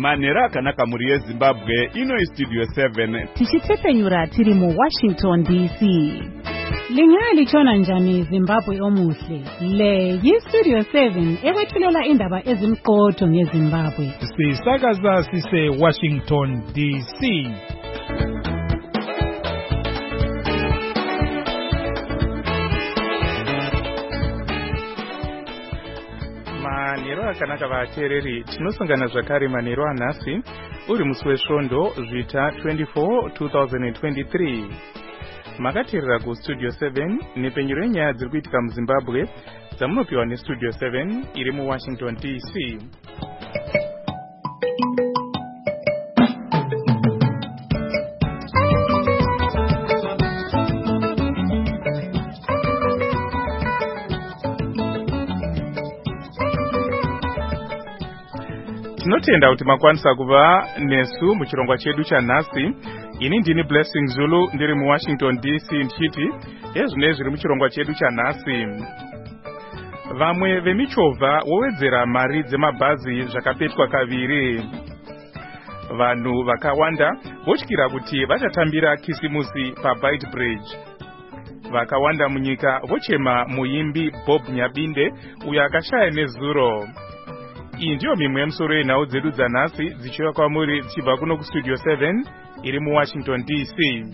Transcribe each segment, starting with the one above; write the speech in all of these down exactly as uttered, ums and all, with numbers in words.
manhero akanaka muri yezimbabwe. Ino istudio seven tichitepfenyura tiri muwashington D C. Lingaya lichona njani Zimbabwe omuhle. Le yistudio seven ekwethulela indaba ezimqotho ngeZimbabwe. Sisakaza sise Washington D C. Manhero akanaka vateereri, tinosangana zvakare manhero anhasi uri musi wesvondo zvita twenty-four two thousand twenty-three. Makateerera kustudio seven nepenyero yenyaya dziri kuitika muZimbabwe dzamunopiwa nestudio seven iri muWashington D C. Tinotenda kuti makwanisa kuva nesu muchirongwa chedu chanhasi. Ini ndini Blessing Zulu ndiri muWashington D C ndichiti ezvino zviri muchirongwa chedu chanhasi. Vamwe vemichovha wowedzera mari dzemabhazi zvakapetwa kaviri. Vanhu vakawanda votyira kuti vachatambira kisimusi paBite Bridge. Vakawanda munyika vochema muimbi Bob Nyabinde uyo akashaya nezuro. Iyi ndiyo mimwe yemusoro yenhau dzedu dzanhasi dzichiuya kwamuri dzichibva kuno kustudio seven iri muWashington D C.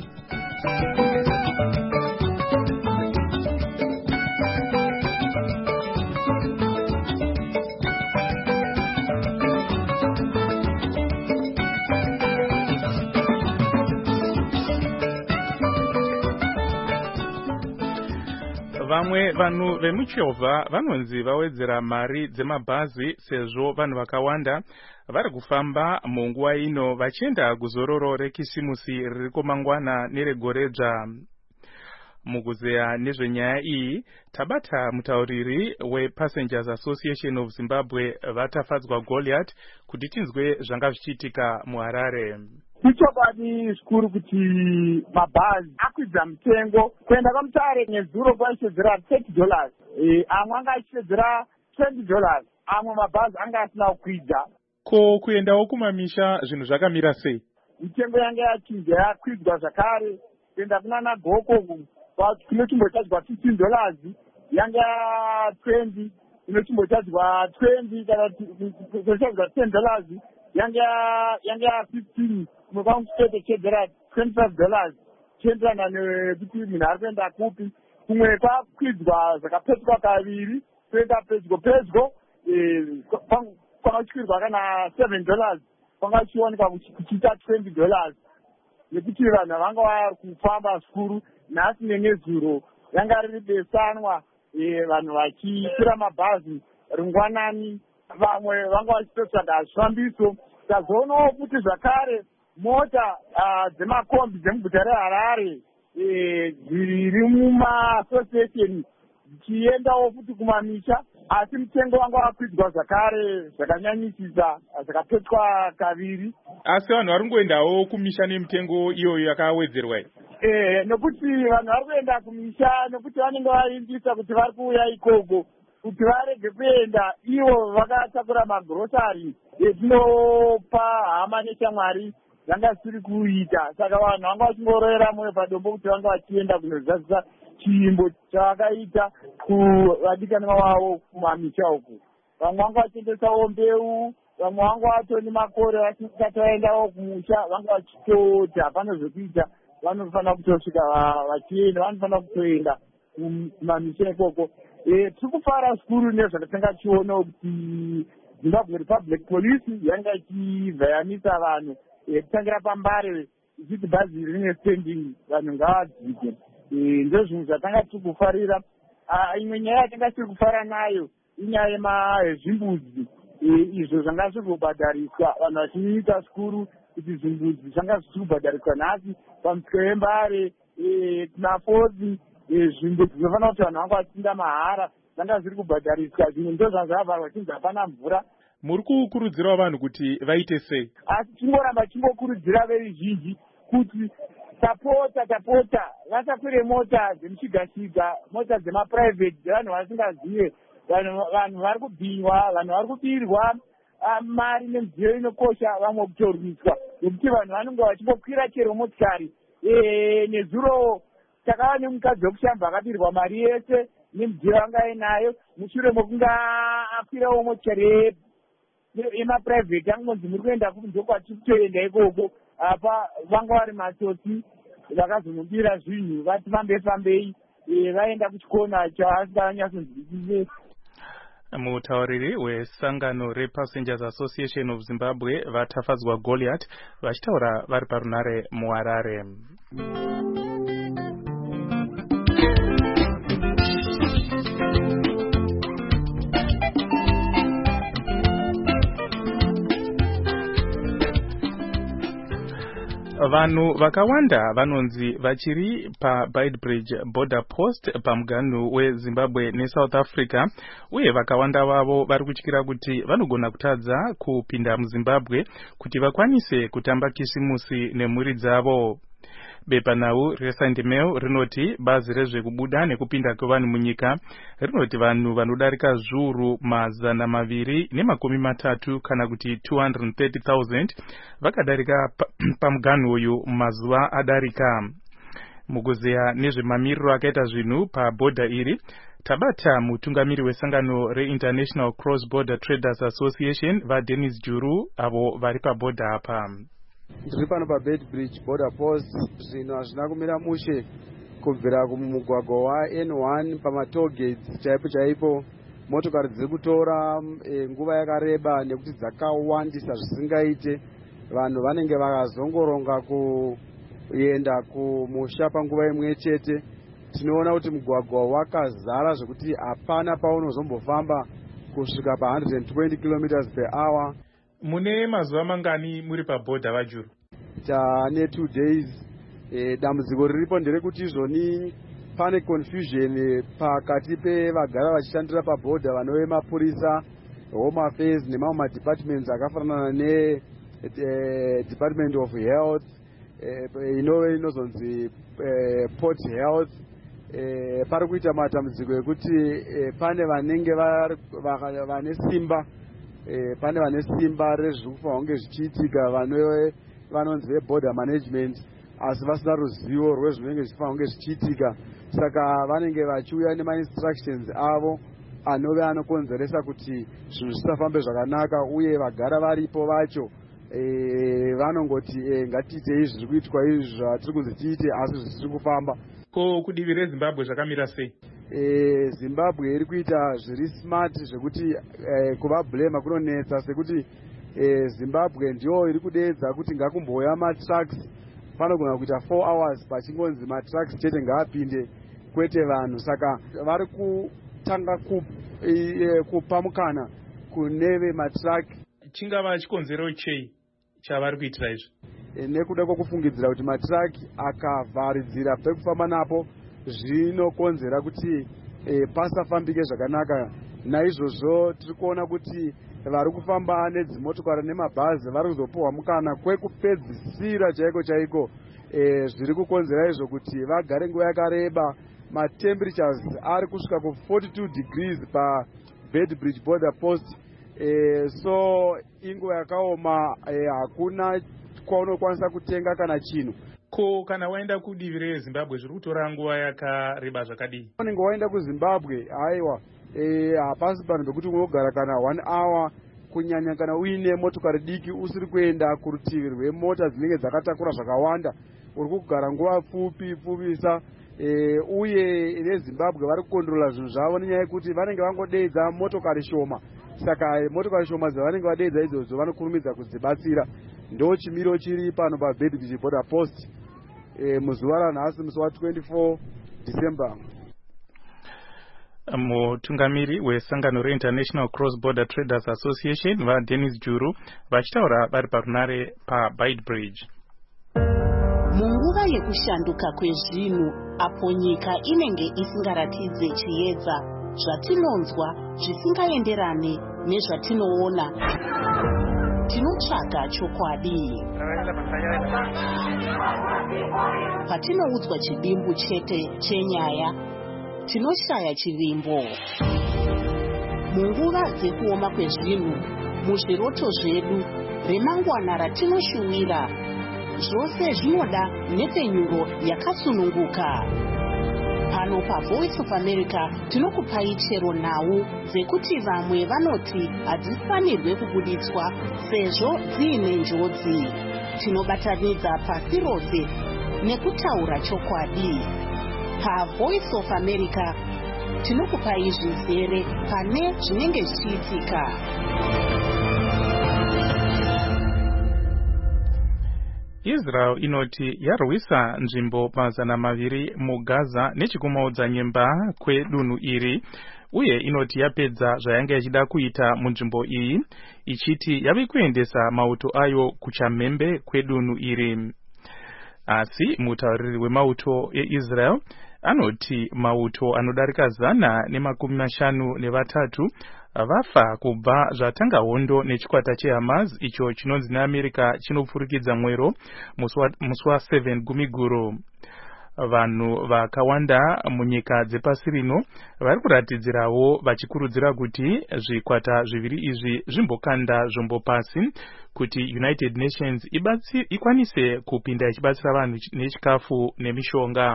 Vamwe vanhu vemuchovha vanonzi vawedzera mari dzemabhazi sezvo vanhu vakawanda vari kufamba munguva ino vachienda kuzororo rekisimusi ririko mangwana neregoredzva. Mukuzeya nezvenyaya iyi tabata mutauriri wePassengers Association of Zimbabwe Vatafadzwa Goliath kuti tinzwe zvanga zvichiitika muHarare. Ichokwadi zvikuru kuti mabhazi akwidza mutengo. Kuenda kwaMutare nezuro kwaishedzera thirty dollars, e, amwe anga achishedzera twenty dollars, amwe mabhazi anga asina kukwidza. Ko kuendawo kumamisha zvinhu zvakamira sei? Mitengo yanga yachinja yakwidzwa zvakare. Kuenda kunana Goko kunochimbotadzwa fifteen dollars, yanga twenty, kunochimbotadzwa twenty kana kunochimbotadzwa ten dollars, yanga yanga fifteen. Mukwangu chete chedzera twenty-five dollars. Chienderana nekuti munhu ari kuenda kupi. Kumwe kwakwidzwa zvakapetwa kaviri, kuenda pedyo pedyo, kwanga kuchikwirwa kana seven dollars, kwanga kuchiwanikwa kuchiita twenty dollars. Nekuti vanhu vanga vari kufamba zvikuru nhasi nenezuro yanga riri besanwa, vanhu vachikwira mabhazi ringwanani, vamwe vanga vachitotsvaga zvifambiso. Tazoonawo kuti zvakare mota dzemakombi dzemuguta reHarare dziri mumaasociation dzichiendawo futi kumamisha, asi mutengo wanga wakwidzwa zvakare zvakanyanyisisa, zvakapetwa kaviri. Asi vanhu vari kungoendawo kumisha nemitengo iyoyo yakawedzerwa here? Eh, nokuti vanhu vari kuenda kumisha nokuti vanenge vaindisa kuti vari kuuya ikoko kuti varege kuenda ivo vakatakura magirosari etinopa hama neshamwari zvanga zvisiri kuita. Saka vanhu vanga vachingoroera moyo padombo kuti vanga vachienda kunozadzisa chiimbo chavakaita kuvadikanwa vavo kumamisha uku. Vamwe vanga vachitengesawo mbeu, vamwe vanga vatoni makore vachikati vaendawo kumusha vanga vachitoti hapana zvekuita, vanofanira kutosvika vachienda, vanofanira kutoenda kumamisha ikoko. Tiri kufara zvikuru nezvakatanga tichiona kuti Zimbabwe Republic Police yanga ichivhayanisa vanhu kutangira pambare ichiti bhazi rine standing vanhu ngavadzike. Ndo zvinhu zvatanga tiri kufarira. Imwe nyaya yatanga tiri kufara nayo inyaya yezvimbuzi izvo zvanga zviri kubhadhariswa, vanhu vachiita zvikuru kuti zvimbuzi zvanga zvichiri kubhadhariswa nhasi pamusika wembare naFozi. Zvimbuzi zvinofanira kuti vanhu vanga vachinda mahara zvanga zviri kubhadhariswa, zvimwe ndo zvanga zvavharwa chinzi hapana mvura. Muri kukurudzirawo vanhu kuti vaite sei? Asi tingoramba tingokurudzira veruzhinji kuti tapota tapota vasakwire mota dzemushigashiga, mota dzemaprivate dzevanhu vasingazive. Vanhu vari kubhinywa, vanhu vari kubirwa, mari nemidziyo inokosha vamwe kutorwiswa nekuti vanhu vanenge vachimbokwira chero motikari. Nezuro takava nemukadzi wekushamba akabirwa mari yese nemidziyo yanga ainayo mushure mokunge akwirawo motikari yemaprivate angonzi muri kuenda kunze kwatiri kutoenda ikoko. Apa vanga vari matsotsi vakazomubira zvinhu vati fambe fambei vaenda kuchikona chaasinganyatsozivisise. Mutauriri wesangano rePassengers Association of Zimbabwe vatafadzwa Goliath vachitaura vari parunare muHarare. Vanhu vakawanda vanonzi vachiri paBeitbridge border post pamuganhu weZimbabwe neSouth Africa, uye vakawanda vavo vari kutyira kuti vanogona kutadza kupinda muZimbabwe kuti vakwanise kutamba kisimusi nemhuri dzavo. Bepanhau reSunday Mail rinoti bazi rezvekubuda nekupinda kwevanhu munyika rinoti vanhu vanodarika zviuru mazana maviri nemakumi matatu kana kuti two hundred thirty thousand vakadarika pamuganhu uyu mazuva adarika. Mukuzeya nezvemamiriro akaita zvinhu pabhodha iri, tabata mutungamiri wesangano reInternational Cross Border Traders Association vaDennis Juru avo vari pabhodha apa. Tiri pano paBeitbridge border post. Zvinhu hazvina kumira mushe kubvira kumugwagwa waN one pamatollgates chaipo chaipo. Motokari dziri kutora nguva yakareba nekuti dzakawandisa zvisingaite. Vanhu vanenge vakazongoronga kuenda kumusha panguva imwe chete. Tinoona kuti mugwagwa wakazara zvekuti hapana paunozombofamba kusvika pa one hundred twenty kilometers per hour. Mune mazuva mangani muri pabhodha vajuru? Tane two days. E, dambudziko riripo nderekuti izvoni pane confusion pakati pevagara vachishandira pabhodha vanove mapurisa, home affairs nemamwe madepartments akafanana ne e, Department of Health, e, inove inozonzi e, Port Health. E, pari kuita matambudziko ekuti e, pane vanenge vane simba E, pane vane simba rezviri kufanira kunge zvichiitika vanonzi veborder management asi vasina ruzivo rwezvinenge zvichifanira kunge zvichiitika. Saka vanenge vachiuya nemainstructions avo anove anokonzeresa kuti zvinhu zvisafambe zvakanaka, uye vagara varipo vacho e, vanongoti e, ngatiite izvi zviri kuitwa izvi zvatiri kunzi tiite asi zvisiri kufamba. Ko kudivi reZimbabwe zvakamira sei? E, Zimbabwe iri kuita zviri smart zvekuti e, kuvablema kunonetsa sekuti e, Zimbabwe ndiyo iri kudeedza kuti ngakumbouya matrucks. Panogona kuita four hours pachingonzi matrucks chete ngaapinde kwete vanhu. Saka vari kutanga ku, e, kupa mukana kuneve matruck. Chingava chikonzero chei chavari kuitira izvi? E, nekuda kwokufungidzira kuti matruck akavharidzira pekufamba napo zvinokonzera kuti e, pasafambike zvakanaka. Naizvozvo tiri kuona kuti vari kufamba nedzimotokari nemabhazi vari kuzopuhwa mukana kwekupedzisira chaiko chaiko. E, zviri kukonzera izvo kuti vagare nguva yakareba. Matemperatures ari kusvika ku forty-two degrees pa Beitbridge border post. E, so inguva yakaoma, e, hakuna kwaunokwanisa kutenga kana chinhu. Ko kana waenda kudivi reZimbabwe zviri kutora nguva yakareba zvakadii? Unenge waenda kuZimbabwe aiwa e, hapasi panhu pekuti unogara kana one hour, kunyanya kana uine motokari diki usiri kuenda kurutivi rwemota dzinenge dzakatakura zvakawanda. Uri kugara nguva pfupi pfupisa. E, uye veZimbabwe vari kukondorola zvinhu zvavo nenyaya yekuti vanenge vangodeedza motokari shoma. Saka motokari shoma dzavanenge vadeedza idzodzo vanokurumidza kudzibatsira. Ndo chimiro chiri pano paBeitbridge border post e, muzuva ranhasi musi wa twenty-four December. Mutungamiri wesangano reInternational Cross Border Traders Association vaDennis Juru vachitaura vari parunare paBeitbridge. Munguva yekushanduka kwezvinhu apo nyika inenge isingaratidze chiedza, zvatinonzwa zvisingaenderane nezvatinoona, tinotsvaga chokwadi. Patinoudzwa chidimbu chete chenyaya, tinoshaya chivimbo. Munguva dzekuoma kwezvinhu, muzviroto zvedu remangwana ratinoshuwira. Zvose zvinoda nhepfenyuro yakasununguka. Pano paVoice of America tinokupai chero nhau dzekuti vamwe vanoti hadzifanirwe kubuditswa sezvo dziine njodzi. Tinobatanidza pasi rose nekutaura chokwadi. PaVoice of America tinokupai zvizere pane zvinenge zvichiitika. Israel inoti yarwisa nzvimbo mazana maviri muGaza nechikumaudza nyemba kwedunhu iri, uye inoti yapedza zvayanga ichida kuita munzvimbo iyi, ichiti yave kuendesa mauto ayo kuchamhembe kwedunhu iri. Asi mutauriri wemauto eIsrael anoti mauto anodarika zana nemakumi mashanu nevatatu vafa kubva zvatanga hondo nechikwata cheHamas icho chinonzi neAmerica chinopfurikidza mwero musi wa7 Gumiguru. Vanhu vakawanda munyika dzepasi rino vari kuratidzirawo vachikurudzira kuti zvikwata zviviri izvi zvimbokanda zvombo pasi kuti United Nations ibatsi ikwanise kupinda ichibatsira vanhu nechikafu nemishonga.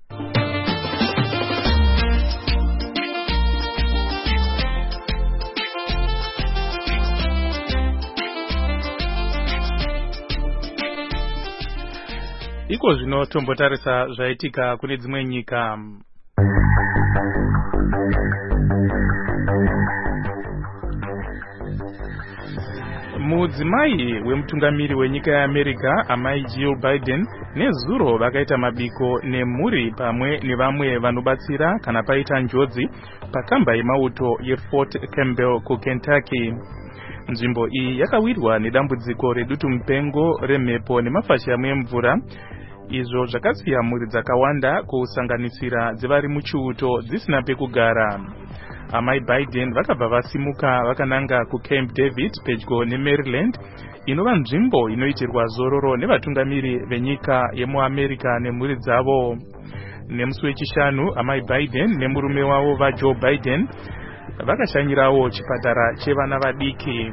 Iko zvino tombotarisa zvaitika kune dzimwe nyika. Mudzimai wemutungamiri wenyika yeAmerica amai Jill Biden nezuro vakaita mabiko nemhuri pamwe nevamwe vanobatsira kana paita njodzi pakamba yemauto yeFort Campbell kuKentucky. Nzvimbo iyi yakawirwa nedambudziko redutu mupengo remhepo nemafashamu emvura, izvo zvakasiya mhuri dzakawanda kusanganisira dzevari muchiuto dzisina pekugara. Amai Biden vakabva vasimuka vakananga kuCamp David pedyo neMaryland, inova nzvimbo inoitirwa zororo nevatungamiri venyika yemuAmerica nemhuri dzavo. Nemusi wechishanu amai Biden nemurume wavo vaJoe Biden vakashanyirawo chipatara chevana vadiki.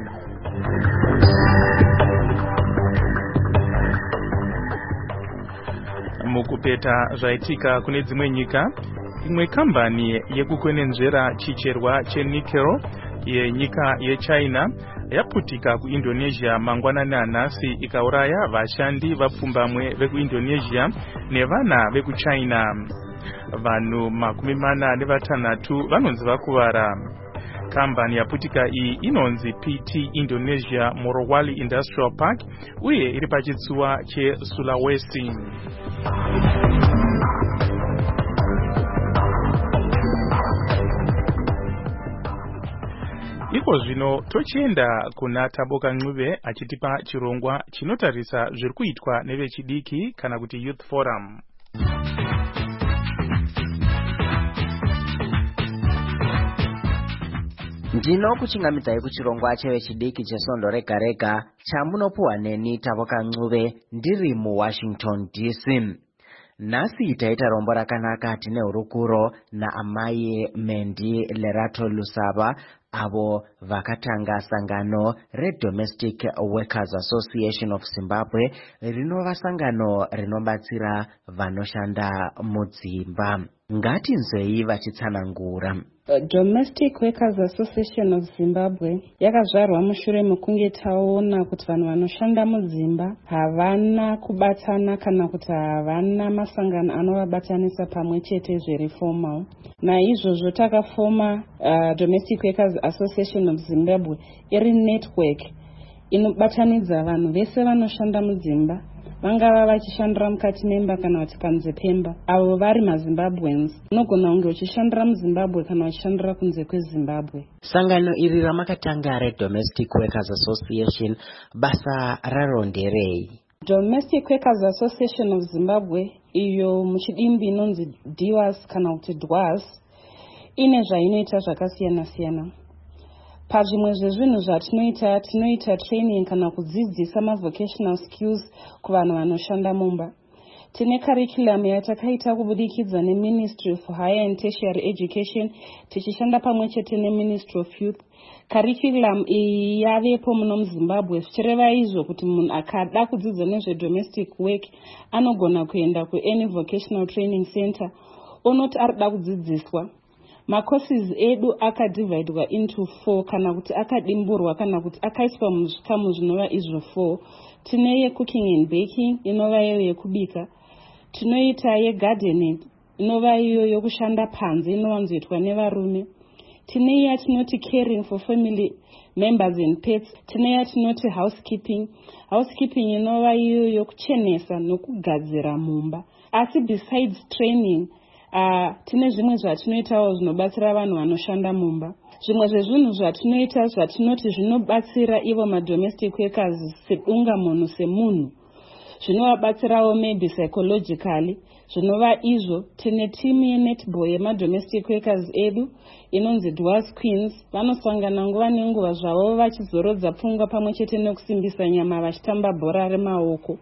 Mukupeta zvaitika kune dzimwe nyika, imwe kambani yekukwenenzvera chicherwa chenickel yenyika yeChina yaputika kuIndonesia mangwanani anhasi ikauraya vashandi vapfumbamwe vekuIndonesia nevana vekuChina. Vanhu makumi mana nevatanhatu vanonzi vakuvara. Kambani yaputika iyi inonzi P T Indonesia Morowali Industrial Park uye iri pachitsuwa cheSulawesi. Iko zvino tochienda kuna Taboka Ncube achitipa chirongwa chinotarisa zviri kuitwa nevechidiki kana kuti Youth Forum. Ndino kuchingamidzai kuchirongwa chevechidiki chesondo rega rega chamunopuwa neni Taboka Ncube ndiri muWashington D C. Nhasi taita rombo rakanaka tine hurukuro naamai Mendi Lerato Lusaba avo vakatanga sangano reDomestic Workers Association of Zimbabwe rinova sangano rinobatsira vanoshanda mudzimba. Ngatinzwei vachitsanangura. Domestic Workers Association of Zimbabwe yakazvarwa mushure mekunge taona kuti vanhu vanoshanda mudzimba havana kubatana kana kuti havana masangano anovabatanisa pamwe chete zviri formal. Naizvozvo takafoma uh, Domestic Workers Association of Zimbabwe iri network inobatanidza vanhu vese vanoshanda mudzimba, vangava vachishandira mukati memba kana kuti panze pemba, avo vari maZimbabweans. Unogona kunge uchishandira muZimbabwe kana uchishandira kunze kweZimbabwe. Sangano iri ramakatanga reDomestic Workers Association basa raro nderei? Domestic Workers Association of Zimbabwe, iyo muchidimbi inonzi D W A S kana kuti D W A S, ine zvainoita zvakasiyana siyana. Pazvimwe zvezvinhu zvatinoita, tinoita training kana kudzidzisa ma vocational skills kuvanhu vanoshanda mumba. Tine curriculum yatakaita kubudikidza neMinistry of Higher and Tertiary Education tichishanda pamwe chete neMinistry of Youth. Curriculum iyi yavepo muno muZimbabwe, zvichireva izvo kuti munhu akada kudzidza nezvedomestic work anogona kuenda kuany vocational training center onoti arida kudzidziswa. Macourses edu akadivhaidwa into four kana kuti akadimburwa kana kuti akaiswa muzvikamu zvinova izvo four. Tine yecooking and baking inova iyo yekubika. Tinoita yegardening inova iyo yokushanda panze inowanzoitwa nevarume. Tine yatinoti caring for family members and pets. Tine yatinoti housekeeping. Housekeeping inova iyo yokuchenesa nokugadzira mumba. Asi besides training, uh, tine zvimwe zvatinoitawo zvinobatsira vanhu vanoshanda mumba. Zvimwe zvezvinhu zvatinoita zvatinoti zvinobatsira ivo madomestic workers sedunga munhu semunhu. Zvinovabatsirawo maybe psychologically. Zvinova izvo tine team yenetball yemadomestic workers edu inonzi Dwarfs Queens. Vanosangana nguva nenguva zvavo vachizorodza pfungwa pamwe chete nekusimbisa nyama vachitamba bhora remaoko.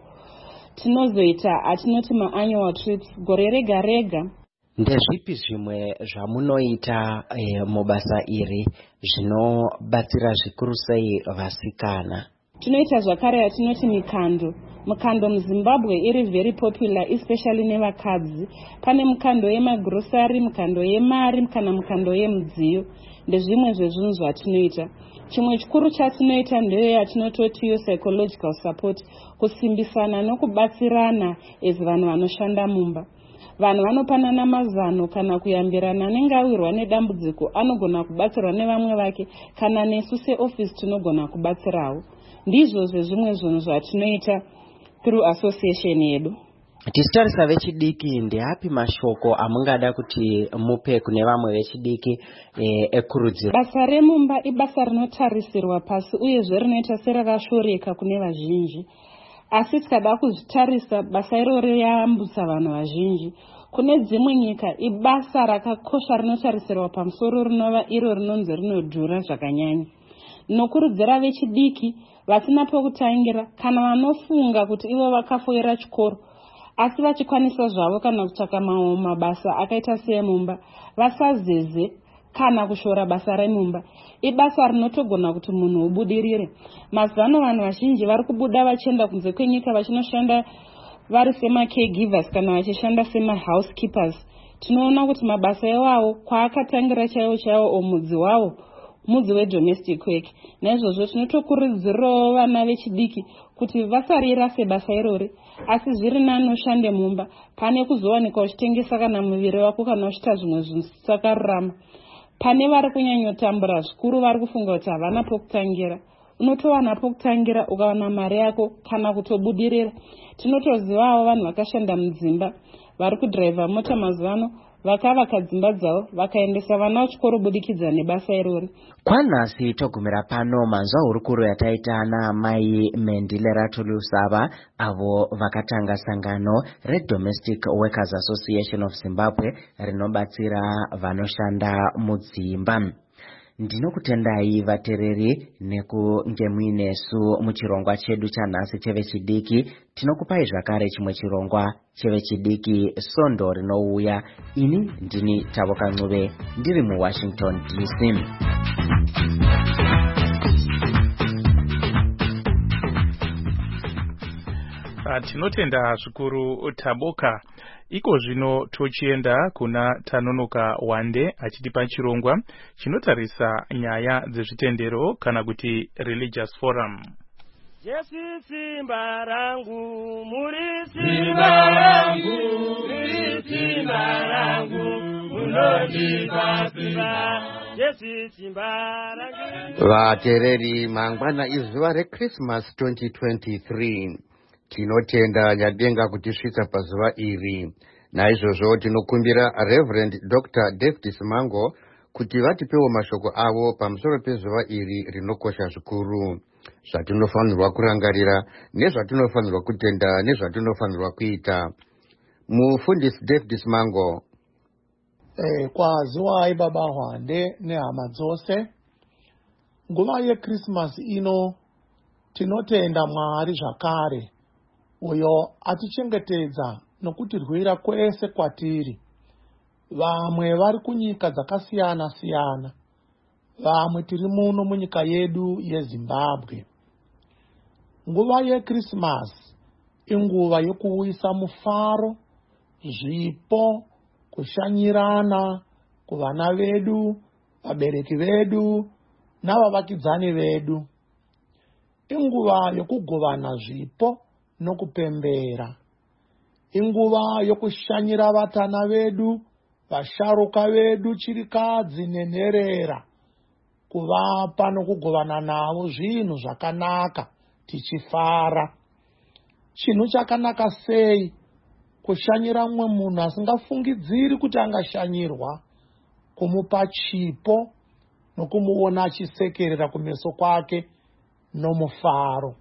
Tinozoita atinoti maannual trips gore rega rega. Ndezvipi zvimwe zvamunoita e, mubasa iri zvinobatsira zvikuru sei vasikana? Tinoita zvakare yatinoti mikando. Mukando muZimbabwe iri very popular, especially nevakadzi. Pane mukando yemagrosari, mukando yemari, kana mukando yemudziyo. Ndezvimwe zvezvinhu zvatinoita. Chimwe chikuru chatinoita ndeye yatinototi psychological support, kusimbisana nokubatsirana as vanhu vanoshanda mumba. Vanhu vanopanana mazano kana kuyambirana anenge awirwa nedambudziko anogona kubatsirwa nevamwe vake kana nesu seoffice tinogona kubatsirawo. Ndizvo zvezvimwe zvinhu zvatinoita through association yedu. Tisitarisa vechidiki, ndeapi mashoko amungada kuti mupe kune vamwe vechidiki e, ekurudziro? Basa remumba ibasa rinotarisirwa pasi uyezve rinoita serakashoreka kune vazhinji. Asi tikada kuzvitarisa basa irori rayambutsa vanhu vazhinji. Kune dzimwe nyika ibasa rakakosha rinotarisirwa pamusoro rinova iro rinonzi rinodhura zvakanyanya. Nokurudzira vechidiki vasina pekutangira kana vanofunga kuti ivo vakafoira chikoro asi vachikwanisa zvavo kana kutsvaka mamwe mabasa akaita seemumba, vasazeze kana kushora basa remumba. Ibasa rinotogona kuti munhu ubudirire. Mazano vanhu vazhinji vari kubuda vachienda kunze kwenyika vachinoshanda vari sema caregivers kana vachishanda sema housekeepers. Tinoona kuti mabasa iwawo kwaakatangira chaiwo chaiwo omudzi wawo mudzi wedomestic work. Naizvozvo tinotokurudzirawo vana vechidiki kuti vasarira sebasa irori asi zviri nani ushande mumba pane kuzowanika uchitengesa kana muviri wako kana uchiita zvimwe zvisakarurama. Pane vari kunyanyotambura zvikuru vari kufunga kuti havana pokutangira. Unotowana pokutangira ukawana mari yako kana kutobudirira. Tinotozivawo vanhu vakashanda mudzimba vari kudhiraivha mota mazuvano vakavaka dzimba dzavo vakaendesa vana kuchikoro budikidza nebasa irori. Kwanhasi togumira pano manzwa hurukuro yataita naamai Mendile Ratulusava avo vakatanga sangano reDomestic Workers Association of Zimbabwe rinobatsira vanoshanda mudzimba. Ndinokutendai vatereri nekunge muinesu muchirongwa chedu chanhasi chevechidiki. Tinokupai zvakare chimwe chirongwa chevechidiki Sondo rinouya. Ini ndini Tavoka Ncube ndiri muWashington D C. Tinotenda zvikuru Taboka. Iko zvino tochienda kuna Tanonoka Wande achitipa chirongwa chinotarisa nyaya dzezvitendero kana kuti religious forum. Jesu simba rangu, muri simba rangu, muri simba rangu, munodipa simba. Jesu simba rangu. Vatereri, mangwana izuva reChristmas twenty twenty-three. Tinotenda Nyadenga kutisvitsa pazuva iri. Naizvozvo tinokumbira Reverend Doctor David Simango kuti vatipewo mashoko avo pamusoro pezuva iri rinokosha zvikuru. Zvatinofanirwa kurangarira, nezvatinofanirwa kutenda, nezvatinofanirwa kuita. Mufundisi David Simango. Eh, kwaziwai baba Hwande nehama dzose. Nguva yeChristmas ino tinotenda Mwari zvakare uyo atichengetedza nokutirwira kwese kwatiri. Vamwe vari kunyika dzakasiyana siyana, vamwe tiri muno munyika yedu yeZimbabwe. Nguva yeKrisimasi inguva yokuuyisa mufaro, zvipo, kushanyirana kuvana vedu, vabereki vedu navavakidzani vedu. Inguva yokugovana zvipo nokupembera. Inguva yokushanyira vatana vedu, vasharuka vedu, chirikadzi nenherera, kuvapa nokugovana navo zvinhu zvakanaka tichifara. Chinhu chakanaka sei kushanyira mumwe munhu asingafungidziri kuti angashanyirwa, kumupa chipo nokumuona achisekerera kumeso kwake nomufaro.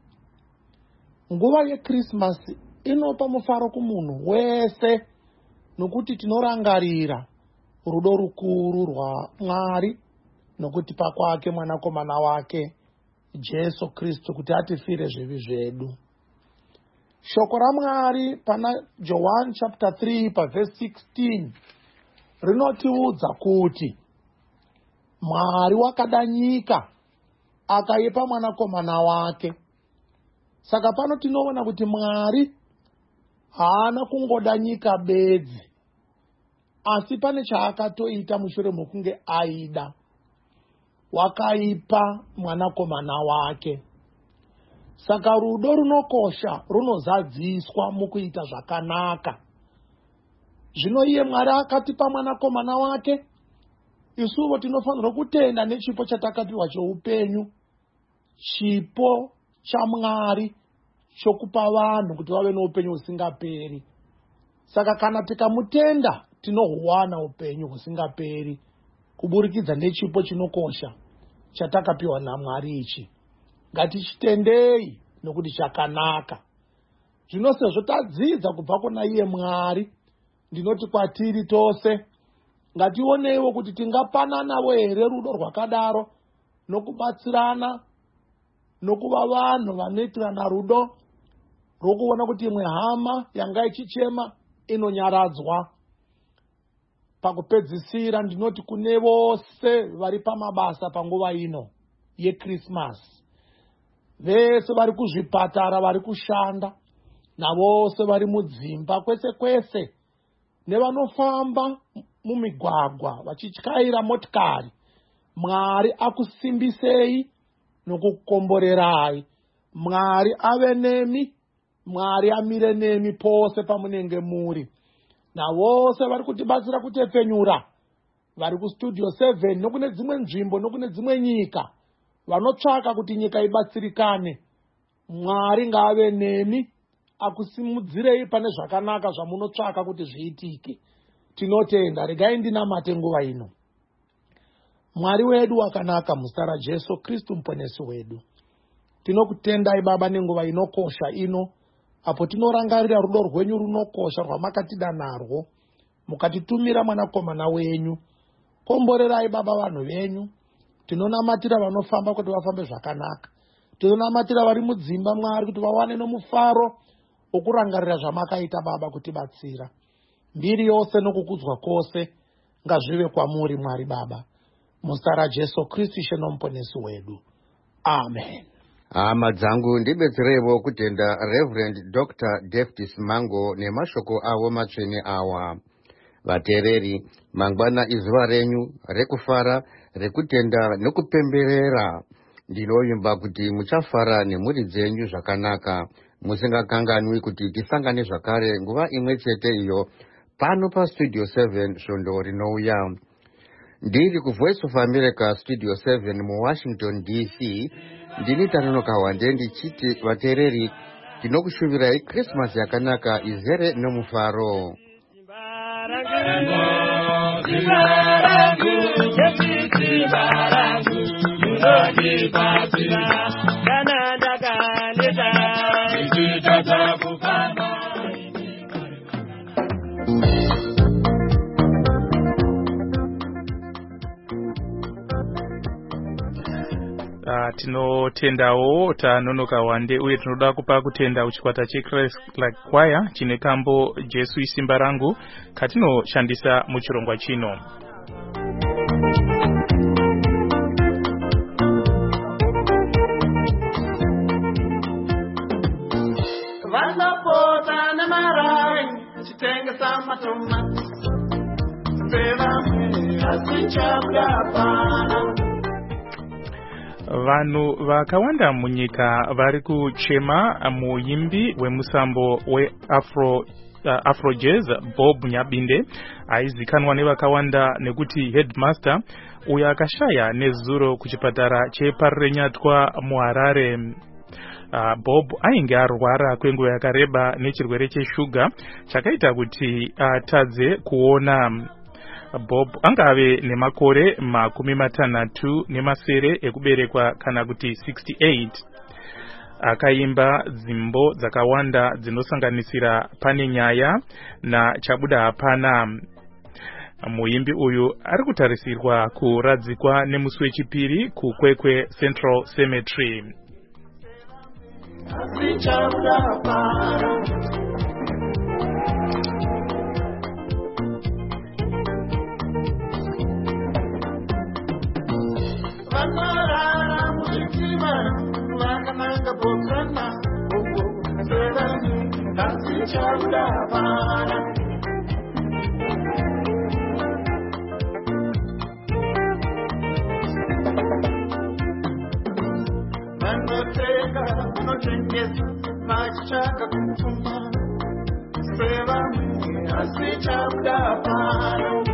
Nguva yeKrisimasi inopa mufaro kumunhu wese, nokuti tinorangarira rudo rukuru rwaMwari nokutipa kwake mwanakomana wake Jesu Kristu kuti atifire zvivi zvedu. Shoko raMwari pana John chapter three verse sixteen rinotiudza kuti Mwari wakada nyika akaipa mwanakomana wake. Saka pano tinoona kuti Mwari haana kungoda nyika bedzi, asi pane chaakatoita mushure mokunge aida. Wakaipa mwanakomana wake. Saka rudo runokosha runozadziswa mukuita zvakanaka. Zvino iye Mwari akatipa mwanakomana wake, isuvo tinofanirwa kutenda nechipo chatakapiwa choupenyu, chipo chaMwari chokupa vanhu kuti vave noupenyu husingaperi. Saka kana tikamutenda tinohuwana upenyu husingaperi kuburikidza nechipo chinokosha chatakapiwa naMwari ichi. Ngatichitendei nokuti chakanaka. Zvino sezvo tadzidza kubva kuna iye Mwari, ndinoti kwatiri tose ngationeiwo kuti tingapananawo here rudo rwakadaro nokubatsirana nokuva vanhu vanoitirana rudo rwokuona kuti imwe hama yanga ichichema inonyaradzwa. Pakupedzisira ndinoti kune vose vari pamabasa panguva ino yeKrisimasi, vese vari kuzvipatara vari kushanda, navose vari mudzimba kwese kwese, nevanofamba mumigwagwa vachityaira motikari, Mwari akusimbisei nokukomborerai. Mwari ave nemi, Mwari amire nemi pose pamunenge muri. Navose vari kutibatsira kutepfenyura, vari kustudio seven nokune dzimwe nzvimbo nokune dzimwe nyika, vanotsvaka kuti nyika ibatsirikane. Mwari ngaave nemi, akusimudzirei pane zvakanaka zvamunotsvaka kuti zviitike. Tinotenda, regai ndinamate nguva ino. Mwari wedu wakanaka, muzita raJesu Kristu muponesi wedu, tinokutendai Baba nenguva inokosha ino, apo tinorangarira rudo rwenyu runokosha rwamakatida narwo mukatitumira mwanakomana wenyu. Komborerai Baba vanhu venyu. Tinonamatira vanofamba kuti vafambe zvakanaka. Tinonamatira vari mudzimba Mwari kuti vawane nomufaro wokurangarira zvamakaita Baba kutibatsira. Mbiri yose nokukudzwa kwose ngazvive kwamuri Mwari Baba, muzita raJesu Kristu Ishe nomuponesi wedu. Amen. Hama dzangu ndibetserevo kutenda Reverend Doctor Davis Mango nemashoko avo matsvene awa. Vateereri, mangwana izuva renyu rekufara, rekutenda nokupemberera. Ndinoimba kuti muchafara nemhuri dzenyu zvakanaka, musingakanganwi kuti tisangane zvakare nguva imwe chete iyo pano pastudio seven svondo rinouya. Ndiri kuVoice of America studio seven muWashington D C. Ndini Tanonoka ndichiti vateereri, tinokushuvirai Krismasi yakanaka izere nomufaro. Uh, tinotendawo tanonoka wande uye tinoda kupa kutenda kuchikwata cheChrist Like Choir chine kambo Jesu isimba rangu katinoshandisa muchirongwa chino. Vanapota namarai chitengesa matomati sevamwe asichakudapana. Vanhu vakawanda munyika vari kuchema muimbi wemusambo weafro uh, Afro Jazz Bob Nyabinde aizikanwa nevakawanda nekuti Headmaster uyo akashaya nezuro kuchipatara cheParirenyatwa muHarare. Uh, Bob ainge arwara kwenguva yakareba nechirwere cheshuga chakaita kuti atadze uh, kuona. Bob angave nemakore makumi matanhatu nemasere ekuberekwa kana kuti sixty-eight. Akaimba dzimbo dzakawanda dzinosanganisira Pane Nyaya na Chabuda Hapana. Muimbi uyu ari kutarisirwa kuradzikwa nemusi wechipiri kuKwekwe Central Cemetery. Vamarara muchitima vakananga botana ugo sevani asichakudapana. Vanoteka vanotengesa vachichaka kupfuma sevani asichakudapana.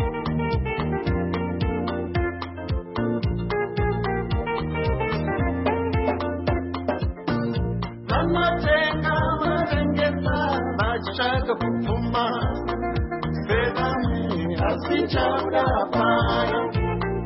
Chaka kupfuma sevamwe asichakudapana.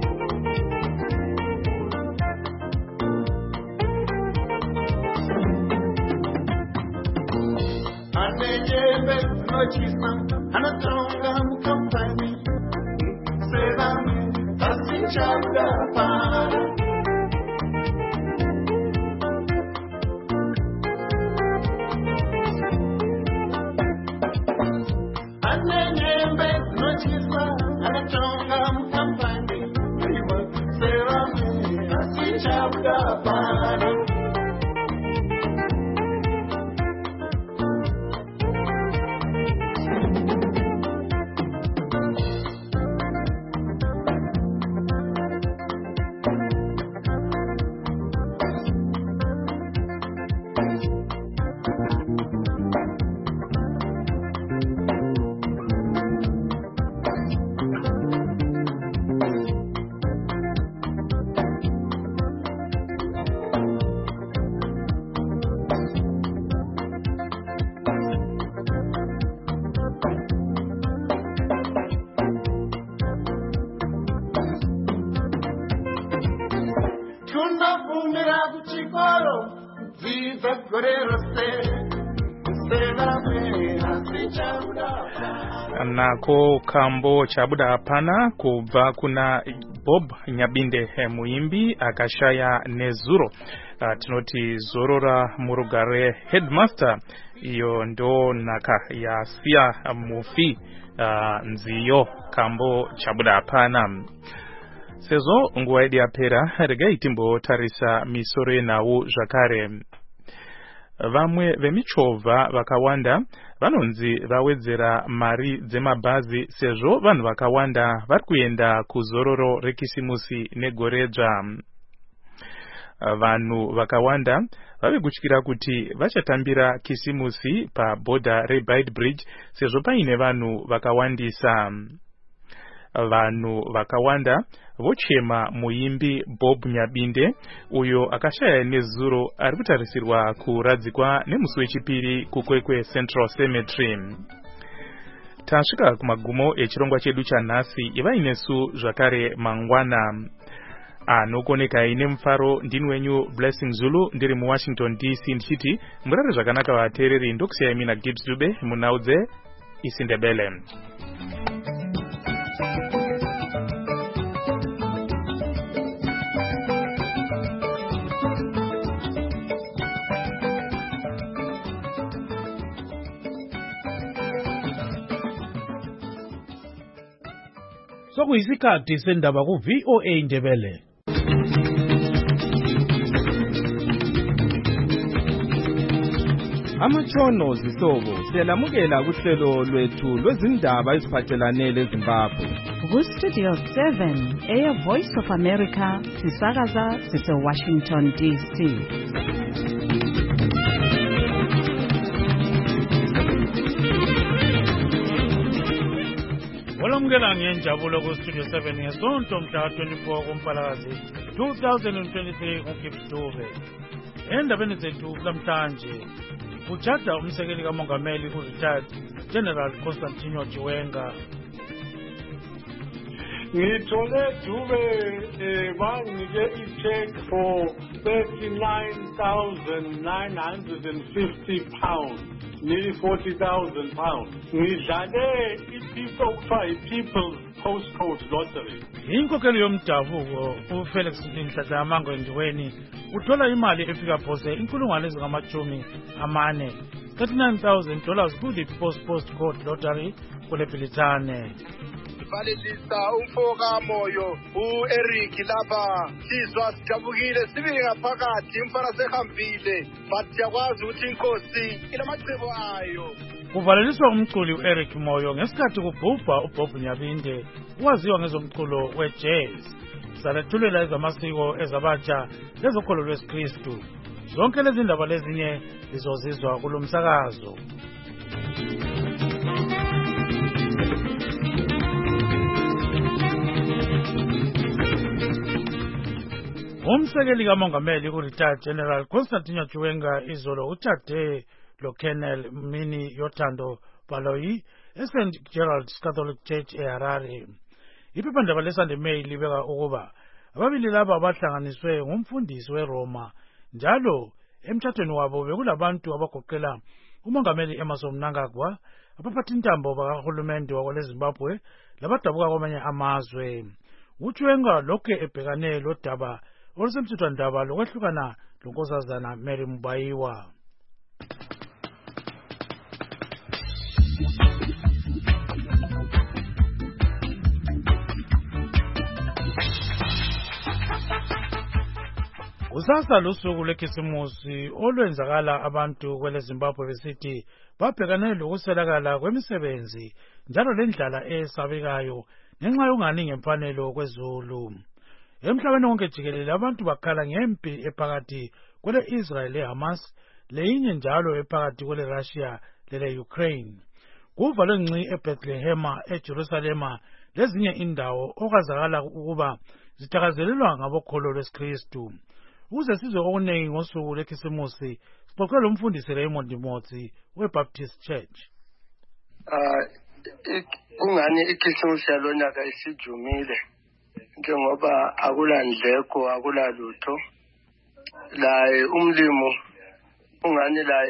Ane nyembe dzinotyisa anotonga mukampani sevamwe asichakudapana. Nako kambo Chabuda Hapana kubva kuna Bob Nyabinde muimbi akashaya nezuro. Uh, tinoti zorora murugare Headmaster iyo ndo naka ya sia mufi uh, nziyo kambo Chabuda Hapana. Sezo nguwa idi apera regai timbo tarisa misore nawo zvakare. Vamwe vemichovha vakawanda vanonzi vawedzera mari dzemabhazi sezvo vanhu vakawanda vari kuenda kuzororo rekisimusi negoredzva. Vanhu vakawanda vave kutyira kuti vachatambira kisimusi pabhodha reBaitbridge sezvo paine vanhu vakawandisa. Vanhu vakawanda vochema muimbi Bob Nyabinde uyo akashaya nezuro ari kutarisirwa kuradzikwa nemusi wechipiri kuKwekwe Central Cemetery. Tasvika kumagumo echirongwa chedu chanhasi. Ivai nesu zvakare mangwana. Anokoneka ine mufaro ndini wenyu Blessing Zulu ndiri muWashington D C ndichiti murare zvakanaka vateereri. Ndokusiyai mina Gibbs Dube munaudze isindebele. sokuyisikhathi sendaba ku V O A Ndebele. Amatshono zisobo siyalamukela kuhlelo lwethu lwezindaba eziphathelane leZimbabwe. Ku Studio seven, Air Voice of America, sisakaza sise Washington D C. Olamukela ngenjabulo ku Studio seven ngesonto mhla twenty-four kuMpalakazi two thousand twenty-three kuKipstuve. Endabeni zethu namhlanje kuchada umsekeli kamongameli uRetired General Constantino Chiwenga. Ngithole Dube banginike i-check for thirty-nine thousand nine hundred fifty pounds, nearly forty thousand pounds. Ngidlale ipiso okuthiwa i-People's Postcode Lottery. Inkokheli yomdabuko uFelix Nhlanhla Mango Ndiweni uthola imali efika phose inkulungwane ezingamachumi amane thirty-nine thousand dollars ku-the Post Postcode Lottery kule Bhilitane. Valelisa umfoka moyo u-Eric lapha sizwa sijabukile sibili ngaphakathi umfana sehambile but siyakwazi ukuthi inkosi ilamacebo ayo. Kuvaleliswa umculi u-Eric Moyo ngesikhathi kubhubha uBob Nyabinde owaziwa ngezomculo we-jazz. Salethulela ezamasiko ezabatsha lezokholo lwesikristu. Zonke lezi ndaba lezinye zizozizwa kulo msakazo. Umsekeli kamongameli uRetired General Constantino Chiwenga izolo uthathe lo Colonel Mini Yothando Baloyi eSaint Gerald's Catholic Church eHarare. Iphephandaba leSunday Mail libeka ukuba ababili laba abahlanganiswe ngumfundisi weRoma njalo emtshathweni wabo bekulabantu abagoqela umongameli Emmerson Mnangagwa, abaphathi intambo bakahulumende wakweleZimbabwe labadabuka kwamanye amazwe. uChiwenga lokhe ebhekane lodaba olusemthethwandaba lokwehlukana lonkosazana Mary Mbayiwa. Kusasa lusuku lwekhisimusi olwenzakala abantu kwele Zimbabwe besithi babhekane lokuswelakala kwemisebenzi njalo lendlala esabekayo ngenxa yokungani ngemfanelo kwezulu. Emhlabeni wonke jikelele abantu bakhala ngempi ephakathi kwele Israel leHamas leyinye njalo ephakathi kwele Russia lele Ukraine. Kuvalwe ngci eBethlehem, eJerusalema lezinye indawo okwazakala ukuba zithakazelelwa ngabokholo lwesikristu. Ukuze sizwe okunengi ngosuku lwekhisimusi sixoxele umfundisi Raymond Motsi weBaptist Church. Ah, kungani ikhisimusi yalonyaka isijumile njengoba akulandleko akulalutho la umlimo ungani la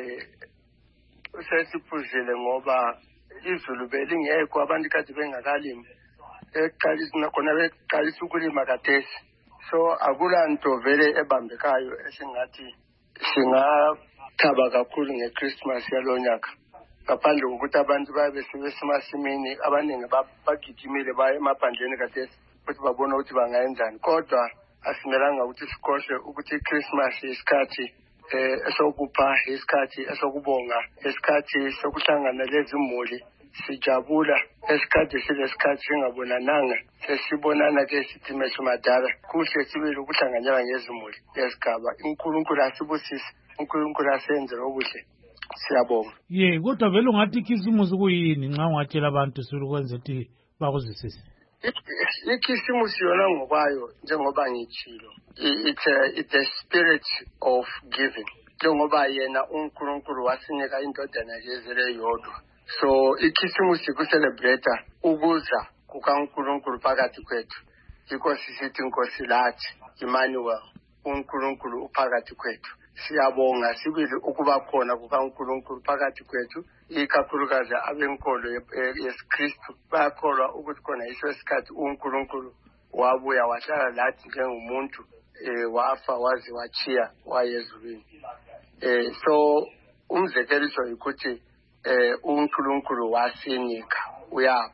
usesiphuzile ngoba izulu belingekho abantu kade bengakalimi eqalisa nakhona beqalisa ukulima kadesi. So akulanto vele ebambekayo esingathi singathaba kakhulu ngeChristmas yalonyaka ngaphandle kokuthi abantu babe sebesemasimini abaningi bagijimile baye emaphandleni kadesi ukuthi babone ukuthi bangayenzani. Kodwa asimelanga ukuthi sikhohle ukuthi iChristmas isikhathi eh esokupha isikhathi esokubonga isikhathi sokuhlangana lezimuli sijabula esikhathi silesikhathi singabonananga sesibonana ke sithi meshumadala kuhle sibele ukuhlanganyela ngezimuli lesigaba. uNkulunkulu asibusise, uNkulunkulu asenze okuhle. Siyabonga. Ye kodwa vele ungathi ikhisimusi kuyini nxa ungatshela abantu silukwenza ukuthi bakuzwisise? Ikhisimusi yona ngokwayo njengoba ngitshilo it's a, it's a spirit of giving njengoba yena uNkulunkulu wasinika indodana yezele yodwa. So ikhisimusi kucelebrate ukuza kukaNkulunkulu phakathi kwethu. Yikho sisithi inkosi lathi Emmanuel, uNkulunkulu uphakathi kwethu. Siyabonga sibili ukuba khona kukaNkulunkulu phakathi kwethu, ikakhulukazi abenkolo yesikristu bayakholwa ukuthi khona iso isikhathi uNkulunkulu wabuya wahlala lathi njengomuntu wafa waze wachiya wayezulwini. Eh so umzekeliso ukuthi eh uNkulunkulu wasinika uyapha.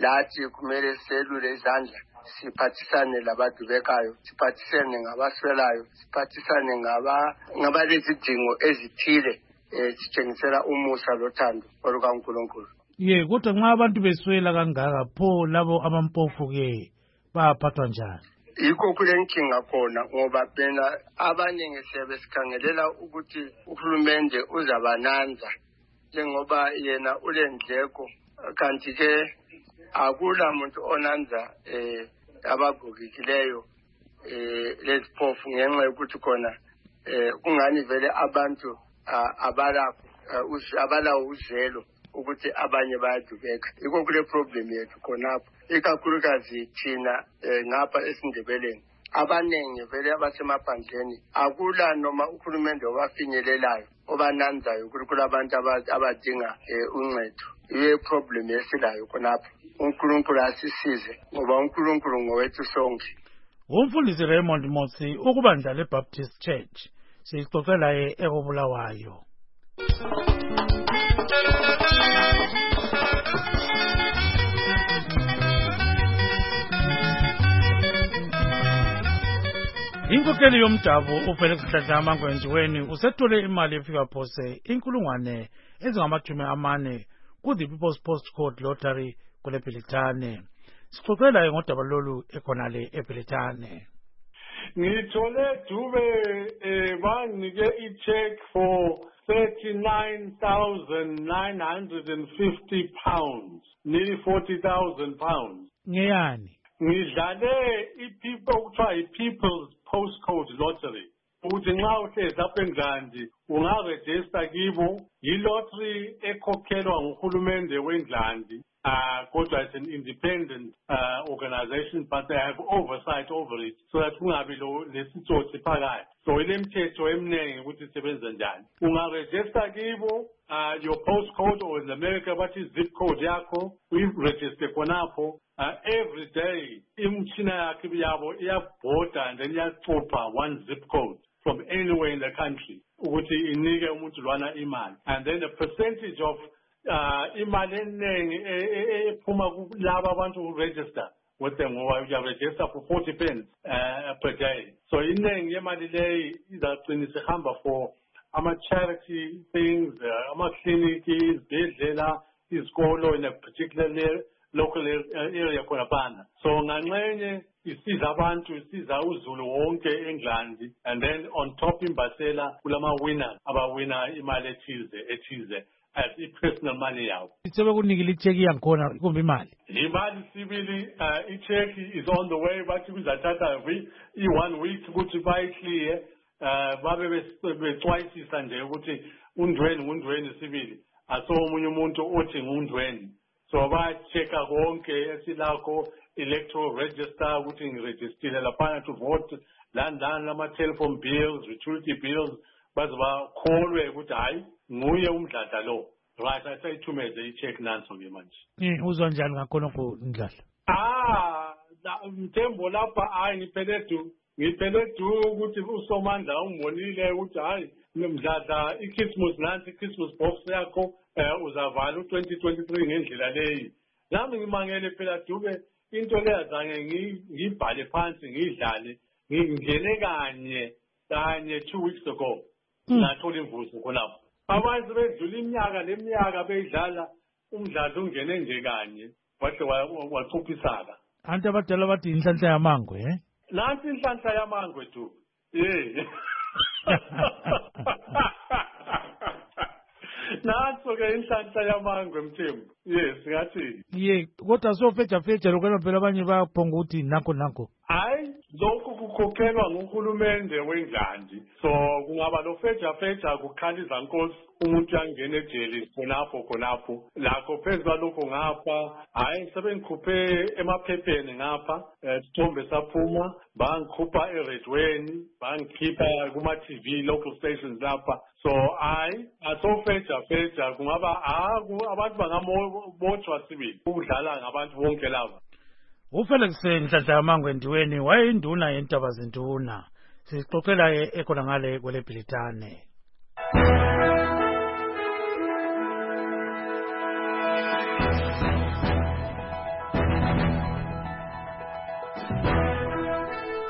lathi kumele selule izandla siphathisane labadubekayo, siphathisane ngabaswelayo, siphathisane ngaba ngabalezidingo ezithile eh sitshengisela umusa lothando olukaNkulunkulu. Ye kodwa nxa abantu beswela kangaka pho labo abampofu ke baphathwa njani? Yikho kulenkinga khona ngoba phela abaningi siyabe sikhangelela ukuthi uhulumende uzabananza njengoba yena ulendleko, kanti ke akula muntu onanza eh abagugikileyo eh lesiphofu ngenxa yokuthi khona eh kungani vele abantu abala abala uzelo ukuthi abanye bayadubeka. Yikho kule problem yethu khonapho, ikakhulukazi thina ngapha esindebeleni abanengi vele abasemaphandleni akula noma uhulumende obafinyelelayo obananzayo ukuthi kulabantu abadinga uncedo. Iye problem esilayo khonapho. uNkulunkulu asisize ngoba uNkulunkulu ngowethu sonke. Umfundisi Raymond Motsi ukubandla leBaptist Church sixoxela eKobulawayo. Inkokeli yomdabu uFelix Nhlanhla Mangwenjiweni usethole imali efika phose inkulungwane ezingamajumi amane ku the People's Postcode Lottery kule Bhilitane. Sixoxela ngodaba lolu ekhonale eBhilitane. Ngithole Dube eh banike icheck for thirty-nine thousand nine hundred fifty pounds, nearly forty thousand pounds. Ngiyani? Ngidlale iPeople okuthiwa iPeople's Postcode Lottery. Ukuthi nxa uhlezi apha eNgandi ungaregister kibo, i-lottery ekhokhelwa nguhulumende weNgandi. Uh, kodwa it's an independent uh, organization, but they have oversight over it, so that kungabi lo lesitsotsi phakathi. So ilemthetho eminengi ukuthi isebenza njani. Ungaregister kibo uh, your postcode, or in America bathi zip code yakho, uyiregister khonapho. Uh, every day imtshina yakhe yabo iyabhoda and then iyacupha one zip code from anywhere in the country ukuthi inike umuntu lwana imali, and then a percentage of uh imali eningi ephuma kulabo abantu who register with them, or you register for forty pence uh, per day. So iningi yemali leyi izagcina isihamba for ama charity things, uh, ama clinic, izibhedlela, izikolo in a particular local area khonapana. So nganxenye isiza abantu, isiza uZulu wonke eNgilandi, and then on top imbasela kulama winners abawina imali ethize ethize as i-personal money yabo. Isebe kunikile icheki yankhona kumbe imali. Imali sibili uh, icheki is on the way, bathi kuzathatha i-one week ukuthi bayiclear, uh, babe becwayisisa nje ukuthi undweni ngundweni sibili aso omunye umuntu othi ngundweni. So ba-checka konke esilakho, electoral register ukuthi ngirejistile laphana to vote, landani lama-telephone bills, utility bills, baze bakholwe ukuthi hayi nguye umdladla lo. Right, asayithumeze i-check nanso ke manje. Eh uzwa njani ngakhonokho Ndladla? Ah, Mthembo lapha hayi ngiphele du. Ngiphele du ukuthi uSomandla ungibonile ukuthi hayi Mdladla iChristmas nansi iChristmas box yakho uzavala u-twenty twenty-three ngendlela leyi. Nami ngimangele phela Dube into leyazange ngibhale phansi ngidlale ngingene kanye kanye two weeks ago nathola imvuzo khonapho. Abantu bedlula iminyaka leminyaka beyidlala umdlalo ungene nje kanye wahle wachuphisaka. Anti abadala bathi inhlanhla yamangwe eh? Nansi inhlanhla yamangwe tu. Eh. Nanso ke inhlanhla yamangwe Mthembu. Yes, ngathi. Ye, kodwa so fecha fecha lokho phela abanye bayaphonga ukuthi nakho nakho. Hayi, lokho kukhokhelwa nguhulumende weNgandi. So kungaba lo fecha fecha kukhaliza Nkosi umuntu yangena ejele khonapho khonapho. Lakho phezulu lokho ngapha, hayi sebengikhuphe emaphepheni ngapha, isithombe saphuma, bangikhupha eredweni, bangikhipha kuma T V local stations lapha. So hayi aso fecha fecha kungaba abantu bangamotshwa sibili ukudlala ngabantu bonke laba. uFelix Nhlanhla Mangwenjiweni wayeyinduna yentaba zinduna. Sixoxela ekhona ngale kwele Bhilitane.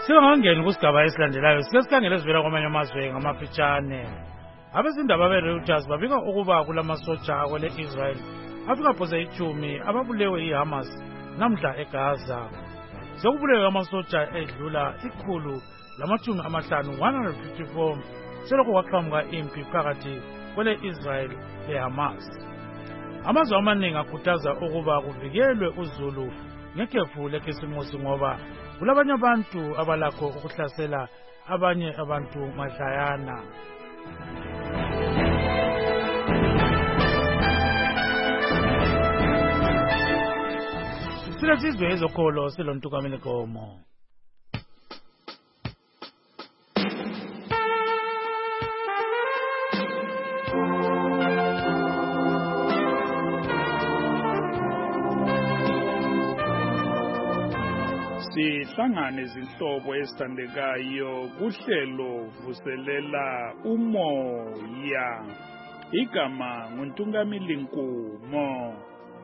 Singangeni kusigaba esilandelayo sike sikhangele sivela kwamanye amazwe ngamafitshane. Abezindaba be-Reuters babika ukuba kulamasotsha kwele Israel afika phose ichumi ababulewe iHamas namhla eGaza. Sekubulewe amasotsha edlula ikhulu lamachumi amahlanu one hundred fifty-four selokhu kwaqhamuka impi phakathi kwele Israel leHamas. Amazwe amaningi akhuthaza ukuba kuvikelwe uzulu ngekhefu lekhisimusi ngoba kulabanye abantu abalakho ukuhlasela abanye abantu madlayana. Silesizwe ezokholo silontukamile Gomo. Sihlangane izinhlobo ezithandekayo kuhlelo vuselela umoya. Igama nguNtungamili Nkumo.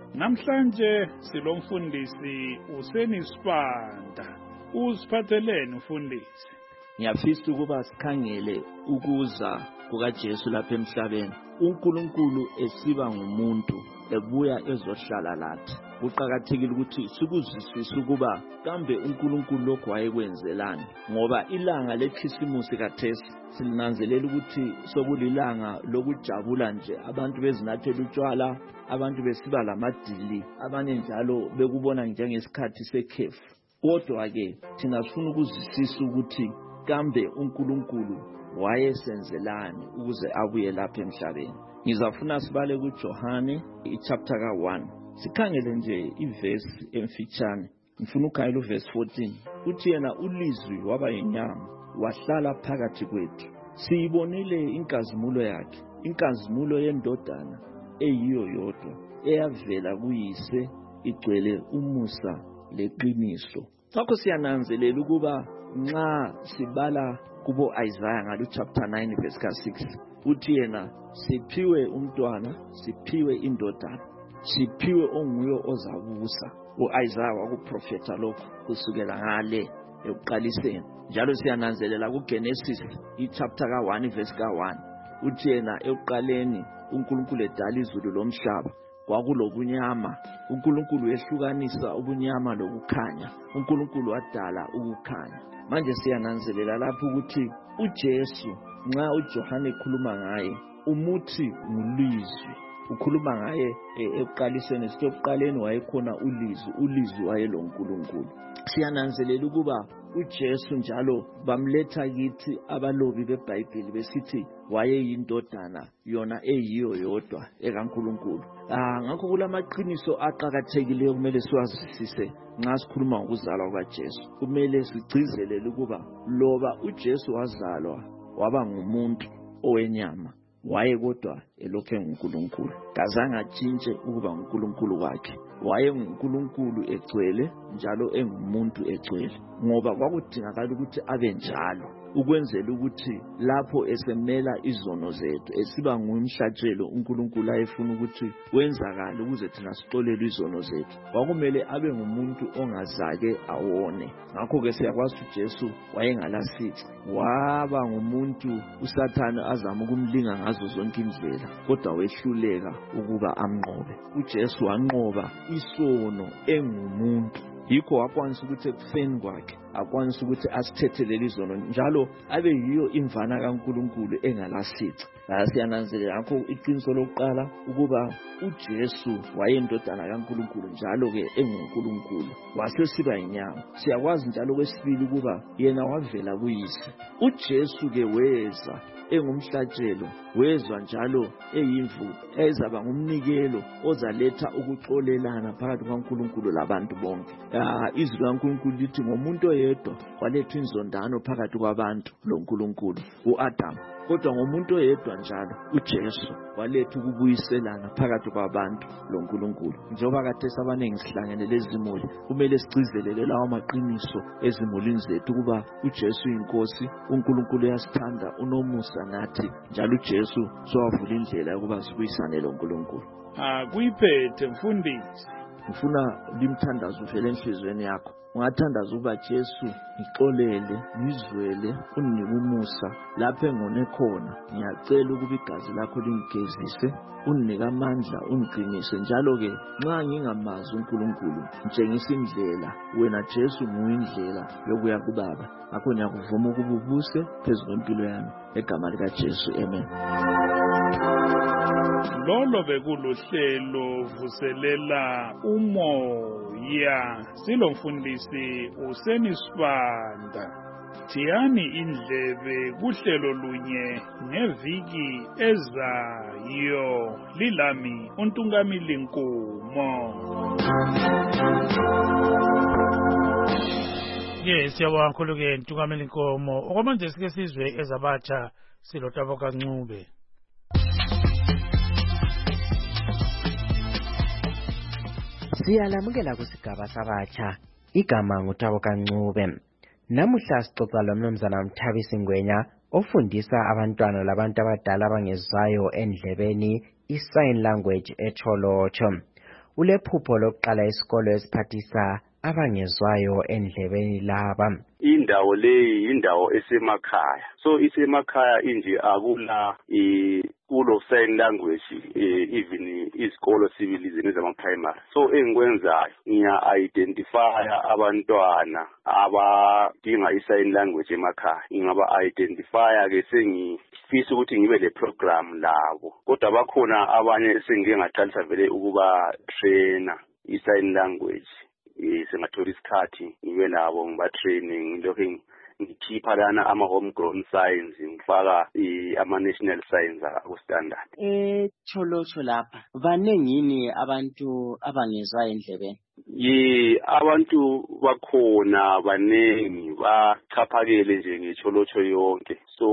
Namhlanje silomfundisi Useni Sibanda. Usiphatheleni mfundisi? Ngiyafisa ukuba sikhangele ukuza kukaJesu lapha emhlabeni. uNkulunkulu esiba ngumuntu ebuya ezohlala lathi. Kuqakathekile ukuthi sikuzwisise ukuba kambe uNkulunkulu lokho wayekwenzelani, ngoba ilanga lekhisimusi kaThesi silinanzelela ukuthi sokulilanga lokujabula nje, abantu bezinathela utshwala, abantu besiba lamadili, abanye njalo bekubona njengesikhathi sekhefu. Kodwa ke thina sifuna ukuzwisisa ukuthi kambe uNkulunkulu wayesenzelani ukuze abuye lapha emhlabeni. Ngizafuna sibale kuJohane ichapter ka one. Sikhangele nje ivesi emfitshane. Ngifuna ukhangela uverse fourteen. Uthi yena ulizwi waba yinyama wahlala phakathi kwethu. Siyibonile inkazimulo yakhe, inkazimulo yendodana eyiyo yodwa eyavela kuyise igcwele umusa leqiniso. Sakho siyananzelela ukuba nxa sibala kubo Isaiah ngalo chapter nine verse ka six. Uthi yena siphiwe umntwana, siphiwe indodana, siphiwe onguyo ozabusa. U-Isaiah wakuprofeta lokho kusukela ngale ekuqaliseni. Njalo siyananzelela kuGenesis ichapter ka one verse ka one. Uthi yena ekuqaleni uNkulunkulu edala izulu lomhlaba, kwakulobunyama. uNkulunkulu yehlukanisa ubunyama lokukhanya. uNkulunkulu wadala ukukhanya. Manje siyananzelela lapho ukuthi uJesu nxa uJohane ekhuluma ngaye umuthi ngulizwi. Ukhuluma ngaye ekuqaliseni, sitokuqaleni wayekhona ulizwi, ulizwi wayeloNkulunkulu. Siyananzelela ukuba uJesu njalo bamletha kithi abalobi beBhayibheli besithi wayeyindodana yona eyiyo yodwa ekaNkulunkulu. Ah ngakho kulamaqiniso aqhakathekileyo kumele siwazisise nxa sikhuluma ngokuzalwa kwaJesu. Kumele sigcizelele ukuba loba uJesu wazalwa waba ngumuntu owenyama, waye kodwa elokhu enguNkulunkulu. Kazange atshintshe ukuba nguNkulunkulu wakhe. Waye nguNkulunkulu egcwele njalo engumuntu egcwele, ngoba kwakudingakala ukuthi abe njalo ukwenzela ukuthi lapho esemela izono zethu esiba ngumhlatshelo uNkulunkulu ayefuna ukuthi wenzakala ukuze thina sixolele izono zethu, kwakumele abe ngumuntu ongazake awone. Ngakho ke siyakwazi uJesu wayengalasici, waba ngumuntu uSathane azama ukumlinga ngazo zonke indlela, kodwa wehluleka ukuba amnqobe. uJesu wanqoba isono engumuntu. Yikho wakwanisa ukuthi ekufeni kwakhe akwanisa ukuthi asithethelele izono njalo abe yiyo imvana kaNkulunkulu engalasici. Siyananzelela ngakho iqiniso lokuqala ukuba uJesu wayendodana kaNkulunkulu njalo ke enguNkulunkulu, wasesiba inyama. Siyakwazi njalo kwesibili ukuba yena wavela kuyise. uJesu ke weza engumhlatshelo, wezwa njalo eyimvu ezaba ngumnikelo ozaletha ukuxolelana phakathi kwaNkulunkulu labantu bonke. Ah izwi laNkulunkulu lithi ngomuntu oyedwa waletha inzondano phakathi kwabantu loNkulunkulu, uAdam. Kodwa ngomuntu oyedwa njalo uJesu waletha ukubuyiselana phakathi kwabantu loNkulunkulu. Njengoba kaThesa abaningi sihlangene lezimuli, kumele sigcizelele lawo maqiniso ezimulini zethu ukuba uJesu inkosi, uNkulunkulu uyasithanda, unomusa nathi, njalo uJesu sowavula indlela yokuba sibuyisane loNkulunkulu. Ah kuyiphethe mfundisi. ngifuna limthandaze uvele enhlizweni yakho. Ungathandaza ukuba Jesu ngixolele, ngizwele, unginike umusa lapho engone khona. Ngiyacela ukuba igazi lakho lingigezise, unginike amandla, ungiqinise. Njalo ke nxa ngingamazi uNkulunkulu, ngitshengisa indlela. Wena Jesu nguyindlela yokuya kuBaba. Ngakho ngiyakuvuma ukuba ubuse phezu kwempilo yami egama lika Jesu. Amen. Lolo bekuluhlelo vuselela umoya. Silomfundisi uSenisibanda. Thiyani indlebe kuhlelo lunye ngeviki ezayo. Lilami uNtungamili Nkumo. Yes, siyabonga kakhulu ke Ntungamili Nkomo. Okwamanje sike sizwe ezabatsha silotabo kaNcube. Siyalamukela kusigaba sabatsha. Igama nguThabo Kancube. Namuhla sixoxa lomnumzana Mthabisi Ngwenya ofundisa abantwana labantu abadala abangezwayo endlebeni i-sign language eTsholotsho. Ulephupho lokuqala isikolo esiphathisa abangezwayo endlebeni laba. Indawo leyi indawo esemakhaya. So isemakhaya inje akula i kulo sign language even isikolo civilization zama primary. So engikwenzayo ngiya identify abantwana abadinga i-sign language emakhaya. Ngingaba identify ke sengifisa ukuthi ngibe le program labo. Kodwa bakhona abanye esengike ngaqalisa vele ukuba trainer i-sign language. Sengathola isikhathi ngibe nabo ngiba training lokho ngikhipha lana ama homegrown science ngifaka ama national science aku standard. eTsholotsho lapha banengini abantu abangezwa endlebeni? Ye abantu bakhona banengi bachaphakele nje ngeTsholotsho yonke. So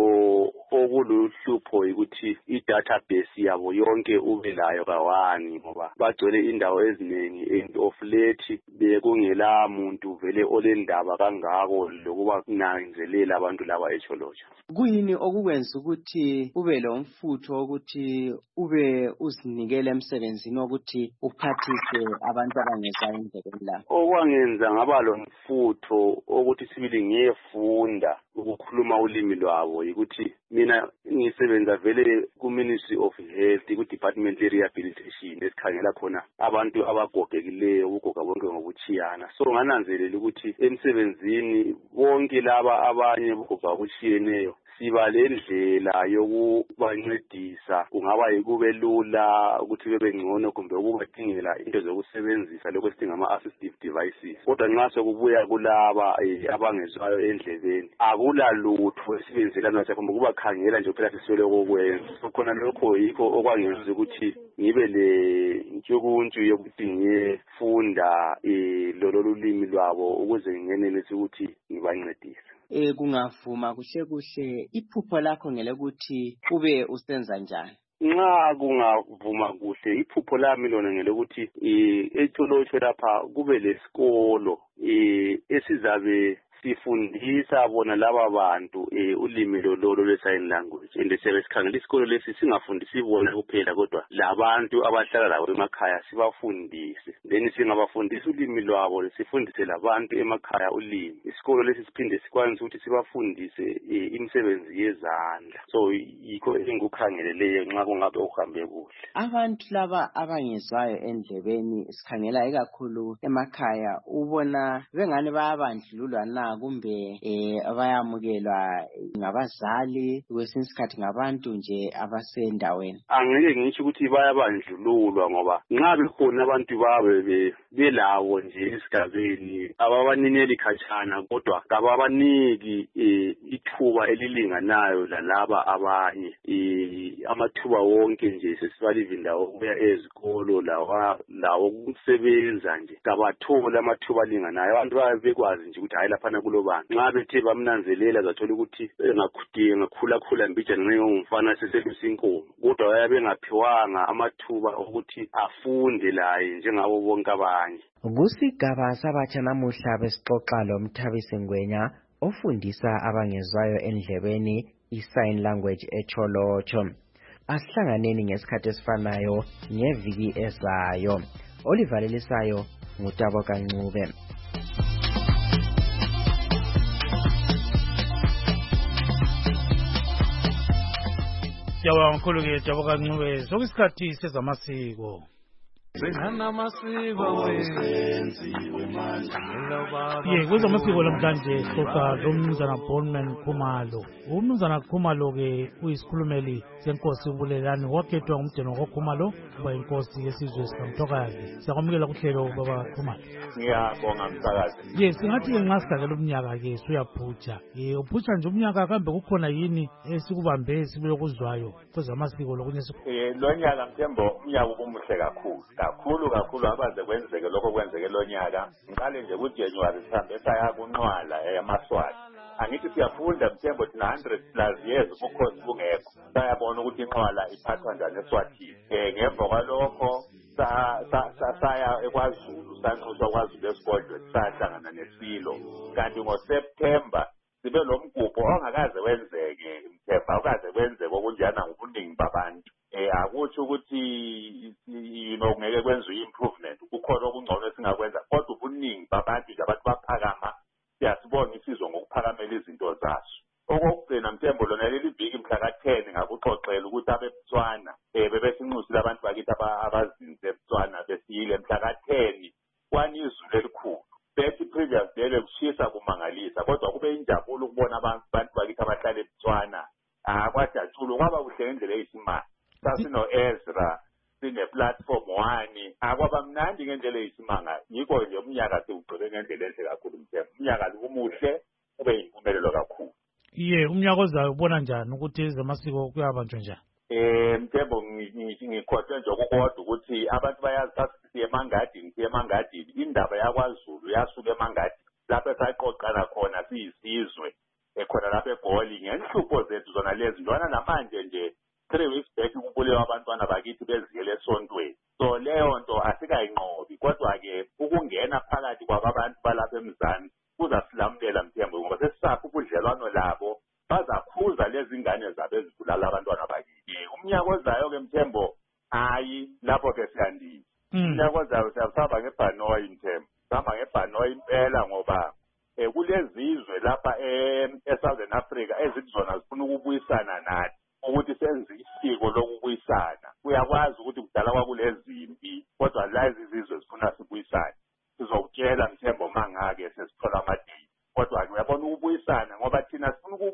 okuluhlupho ukuthi i-database yabo yonke ube layo kawani ngoba bagcwele indawo eziningi and of late bekungela muntu vele olendaba kangako lokuba kunanzelela abantu laba eTsholotsho. Kuyini okukwenza ukuthi ube lo mfutho ukuthi ube uzinikele emsebenzini ukuthi uphathise abantu abangezwa endlebeni la? Okwangenza ngaba lo mfutho ukuthi sibili ngiyefunda ukukhuluma ulimi lwabo ukuthi mina ngisebenza vele ku Ministry of Health ku Department of Rehabilitation esikhangela khona abantu abagogekileyo ukugoga bonke ngokuchiyana. So ngananzelela ukuthi emsebenzini bonke laba abanye ukugoga okuchiyeneyo siba lendlela yokubancedisa, kungaba yikube lula ukuthi bebe ngcono kumbe ukubadingela into zokusebenzisa lokho sidinga ama assistive devices. Kodwa nxa sokubuya kulaba abangezwayo endlebeni akula lutho esibenzela nathi kumbe kubakhangela nje phela siswele kokwenza. So khona lokho yikho okwangenza ukuthi ngibe le ntshukuntshu yokuthi ngiyefunda lolo lulimi lwabo ukuze ngingenelise ukuthi ngibancedise. Eh kungavuma kuhle kuhle iphupho lakho ngelokuthi ube usenza njani? Nxa kungavuma kuhle iphupho lami lona ngelokuthi eTsholotsho lapha kube lesikolo esizabe sifundisa bona laba bantu ulimi lololo lwe-sign language. And siyabe sikhangela isikolo lesi singafundisi bona kuphela kodwa labantu abahlala labo emakhaya sibafundise. Then singabafundisa ulimi lwabo sifundise labantu emakhaya ulimi. Isikolo lesi siphinde sikwanise ukuthi sibafundise imisebenzi yezandla. So yikho engikukhangeleleyo nxa kungabe uhambe kuhle. Abantu laba abangezwayo endlebeni sikhangela ikakhulu emakhaya ubona bengane bayabandlululwa na kumbe eh bayamukelwa ngabazali kwesinye isikhathi ngabantu nje abasendaweni? Angeke ngisho ukuthi bayabandlululwa ngoba nxa bekhona abantu babe belawo nje esigabeni ababanineli khatshana kodwa kababaniki ithuba elilinganayo lalaba abanye. Amathuba wonke nje sesibalive indawo kuya ezikolo lawa lawo ukusebenza nje kabathola amathuba alinganayo. Abantu bayabekwazi nje ukuthi hayi lapha kulobani nxa bethe bamnanzelela zathola ukuthi engakhudinga ngakhula khula mbijana ngengumfana seselusa inkomo kodwa bayabe ngaphiwanga amathuba ukuthi afunde laye njengabo bonke abanye. Kusigaba sabatsha namuhla besixoxa lo Mthabisi Ngwenya ofundisa abangezwayo endlebeni i-sign language eTsholotsho. Asihlanganeni ngesikhathi esifanayo ngeviki ezayo. olivalelisayo ngutabo kancube. Siyabonga kakhulu ke Tabo kancube. Sokusikhathi sezamasiko. Ye kwezamasiko namhlanje sixoxa lomnumzana Bonman Khumalo. Umnumzana Khumalo ke uyisikhulumeli senkosi uBulelani wakhethwa ngumdeni waKhumalo kuba inkosi yesizwe sikaMtokakazi. Siyakwamukela kuhlelo baba Khumalo. Ngiyabonga msakazi. Ye singathi ke ngasidakela umnyaka ke suyaphutsha. Ye uphutsha nje umnyaka kambe kukhona yini esikubambe sibile kuzwayo kwezamasiko lokunye sikho. Eh lo nyaka Mthembo umnyaka umuhle kakhulu. Kakhulu kakhulu abaze kwenzeke lokho kwenzeke lo nyaka. Ngiqale nje kuJanuary sihambe saya kunqwala eyamaswati. Angithi siyafunda Mthembo thina one hundred plus years ubukhosi bungekho. Sayabona ukuthi inqwala iphathwa njani eSwatini. Eh ngemva kwalokho sa saya eKwaZulu sanxuswa kwaZulu esigodlwe sahlangana nesilo. Kanti ngoSeptember sibe lo mgubho ongakaze wenzeke Mthemba awukaze kwenzeke okunjana ngobuningi babantu. Eh akuthi ukuthi yino ngeke kwenziwe improvement kukhona okungcono esingakwenza kodwa ubuningi babantu nje abantu baphakama siyasibona isizwe ngokuphakamela izinto zaso. Okugcina Mthembo lona leli viki mhla ka ten ngakuxoxela ukuthi abeButswana eh bebesinxusile abantu bakithi abazinze eButswana besiyile mhla ka ten kwanizulu elikhulu. Bethi previous day kushisa kumangalisa kodwa kube injabulo ukubona abantu bakithi abahlala eButswana. Ah kwajatshulu kwaba kuhle ngendlela eyisimanga. Sasino Ezra sine platform one akwaba mnandi ngendlela eyisimanga yiko nje umnyaka siwugcile ngendlela enhle kakhulu Mthembu. Umnyaka umuhle ube yimpumelelo kakhulu. Iye umnyaka ozayo ubona njani ukuthi ezamasiko kuyabanjwa njani? Eh Mthembu ngikhohle nje ukukodwa ukuthi abantu bayazi sasiye emangadini siye emangadini indaba yakwaZulu yasuka emangadini lapho esaqoqana khona siyisizwe ekhona lapha eGoli ngenhlupho zethu zona lezi lona namanje nje three weeks back kubulewa abantwana bakithi beziyele esontweni. So leyo nto asikayinqobi kodwa ke ukungena phakathi kwabantu balapha emzansi kuzasilamulela Mthembu ngoba sesisapha ubudlelwano labo bazakhuza lezi ngane zabo ezibulala abantwana bakithi. Umnyaka ozayo ke Mthembu hayi lapho ke siyandile. Umnyaka ozayo siyasaba ngeBhanoyi Mthembu. Sihamba ngeBhanoyi impela ngoba eh kulezizwe lapha eSouthern Africa ezizona zifuna ukubuyisana nathi ukuthi senze isiko lokubuyisana. Uyakwazi ukuthi kudala kwakulezimpi kodwa la izizwe zifuna sibuyisane. Sizokutshela Mthembu mangake sesithola amadini. Kodwa ke uyabona ukubuyisana ngoba thina sifuna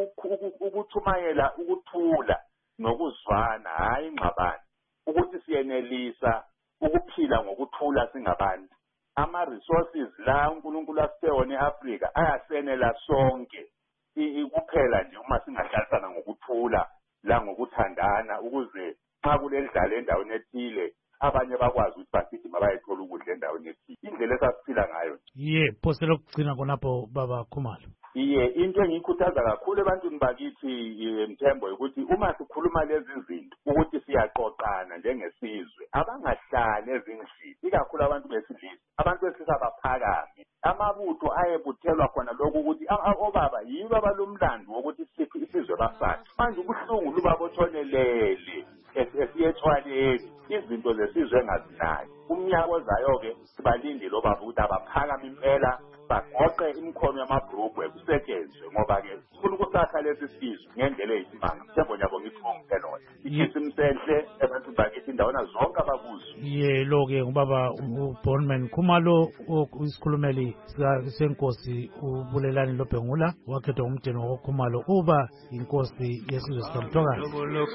ukuthumayela ukuthula nokuzwana hayi ingxabano. Ukuthi siyenelisa ukuphila ngokuthula singabantu. Ama resources la uNkulunkulu asiphe wona eAfrika ayasenela sonke. Kuphela nje uma singahlalisana ngokuthula la ngokuthandana ukuze xa kulendlala endaweni ethile abanye bakwazi ukuthi basigima bayethola ukudla endaweni ethile. Indlela esasiphila ngayo. Ye phose lokugcina konapho baba Khumalo. Iye into engiyikhuthaza kakhulu ebantwini bakithi Mthembo ukuthi uma sikhuluma lezi zinto ukuthi siyaqoqana njengesizwe abangahlali ezindlini ikakhulu abantu besilisa abantu besilisa baphakame amabutho ayebuthelwa khona lokho ukuthi obaba yibo abalomlando wokuthi siphi isizwe basathi manje ubuhlungu lubabothonelele esiyethwaleni izinto zesizwe engazinaki. Umnyaka ozayo ke sibalindile obaba ukuthi abaphakame impela bagoqe imikhono yamabhrugwe kusetshenzwe ngoba ke sifuna ukusakha lesi sizwe ngendlela eyisimanga. Mthembu nyabo ngithonke lona ikisimsehle abantu bakithi indawona zonke abakuzo. Ye lo ke ngubaba uBonman Khumalo isikhulumeli senkosi uBulelani Lobhengula wakhethwa umdeni waKhumalo uba inkosi yesizwe sikaMtokakazi.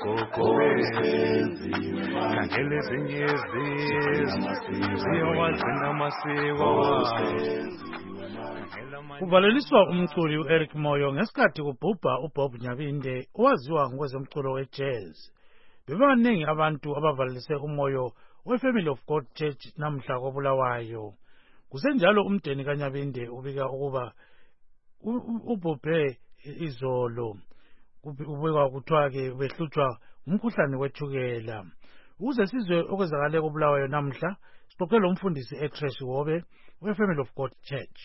Khangele ezinye izizwe ziyawagcina amasiko. Kuvaleliswa umculi uEric Moyo ngesikhathi kubhubha uBob Nyabinde owaziwa ngokwezomculo wejazz. Bebaningi abantu abavalelise umoyo weFamily of God Church namhla koBulawayo. Kusenjalo umdeni kaNyabinde ubika ukuba ubhubhe izolo. Ubeka kuthiwa ke behlutshwa umkhuhlane wethukela. Ukuze sizwe okwenzakale koBulawayo namhla sixoxele umfundisi eTresh Wobe weFamily of God Church.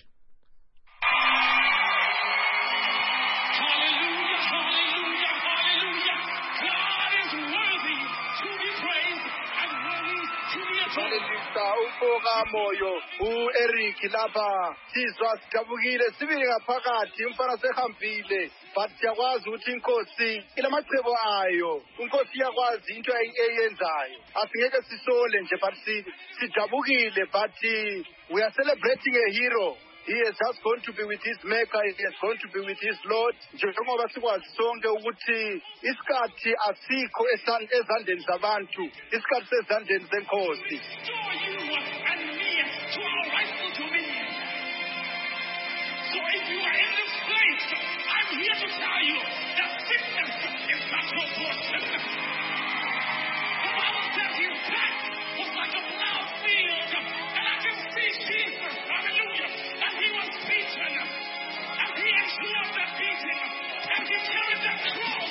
Hallelujah. Pastor ufoka moyo u-Eric lapha sizwa sidabukile sibili ngaphakathi umfana sehambile but siyakwazi ukuthi inkosi ilamachebo ayo inkosi iyakwazi into eyenzayo asingeke sisole nje but sidabukile but we are celebrating a hero. He is just going to be with his maker, he is going to be with his Lord. Njengoba sikwazi sonke ukuthi isikhathi asikho ezandleni zabantu, isikhathi sezandleni zenkosi. So if you are in this place, I'm here to tell you that sickness is not your portion. The Bible says his path was like a plowed field, and I can see Jesus, hallelujah, and he was beaten, and he endured that beating, and he carried that cross.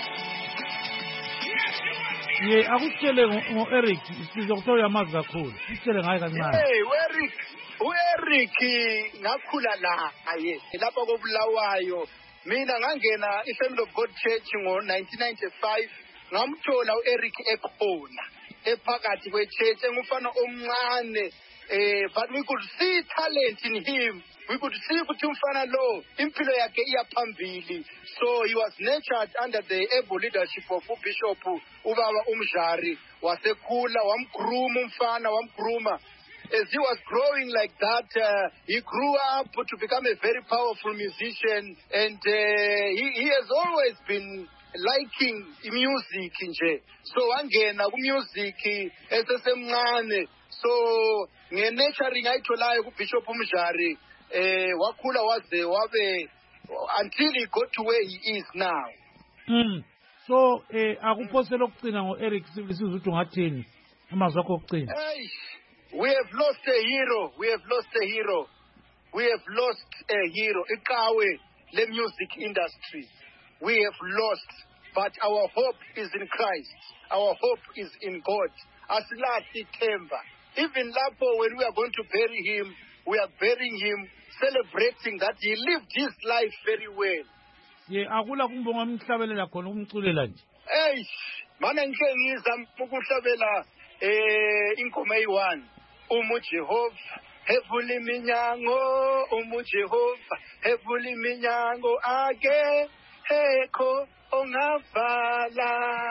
Yes, you are me. Ye akutshele ngo-Eric sizokuthola yamazi kakhulu. Utshele ngaye kancane. Hey, u-Eric u-Eric ngakhula naye lapha koBulawayo. Mina ngangena iFamily of God Church ngo nineteen ninety-five ngamthola u-Eric ekhona ephakathi kwe-church engumfana omncane eh but we could see talent in him. We could see ukuthi umfana lo impilo yakhe iyaphambili. So he was nurtured under the able leadership of Bishop Ubaba Umjari. Wasekhula wamgroom umfana wamgrooma. As he was growing like that, uh, he grew up to become a very powerful musician, and uh, he, he has always been liking music nje. So angena ku music esesemncane. So nge-nurturing ayitholayo kuBishop Umjari eh wakhula waze wabe until he got to where he is now. Mm. So eh akuphosela ukucina ngo-Eric sizwe ukuthi ungathini amazwi akho okucina. Hey. We have lost a hero. We have lost a hero. We have lost a hero. Ikawe, the music industry. We have lost, but our hope is in Christ. Our hope is in God. Asilati Temba. Even Lapo, when we are going to bury him, we are burying him, celebrating that he lived his life very well. Ye akula kumbonga umhlabelela khona umculela nje. Hey, mana ngike ngizama ukuhlabela eh ingoma eyi-one. Umu Jehova hevula iminyango, umu Jehova hevula iminyango ake hekho ongavala.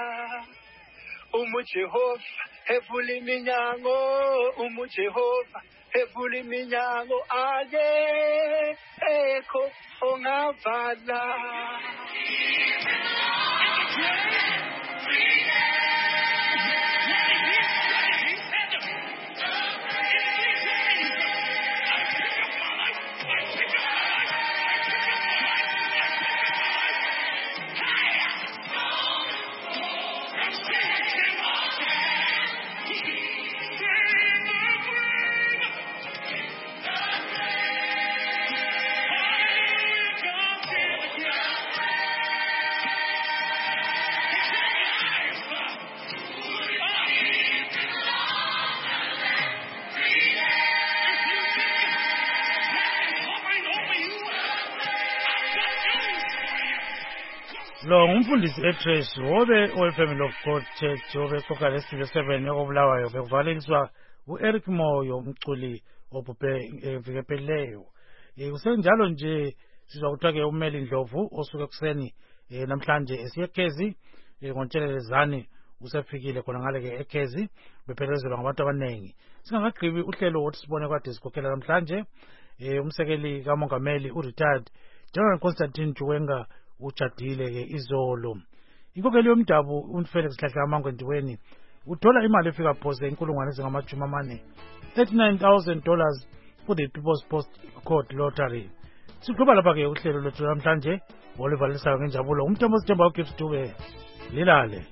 Umu Jehova hevula iminyango, umu Jehova hevula iminyango ake hekho ongavala. Lo ngumfundisi eTrace wobe oweFamily of God Church wobe soka lestudio seven ekobulawayo bekuvaleliswa u-Eric Moyo umculi obhubhe evikepeleyo. Eh kusenjalo nje sizwa kuthiwa ke uMeli Ndlovu osuke kuseni namhlanje esiyekhezi ngontshelelezane usefikile khona ngale ke ekhezi bephelezelwa ngabantu abanengi. Singakagqibi uhlelo wothi sibone kwade sikhokhela namhlanje eh umsekeli kaMongameli u-retired General Constantine Juwenga uchadile ke izolo. Inkokeli yomdabu uMfelix Hlahla amangwendiweni uthola imali efika phose inkulungwane ezingamajumi amane thirty-nine thousand dollars for the People's Post Code Lottery. Siqhuba lapha ke uhlelo lwethu namhlanje olivalisayo ngenjabulo umthombo sithemba uGift Dube lilale.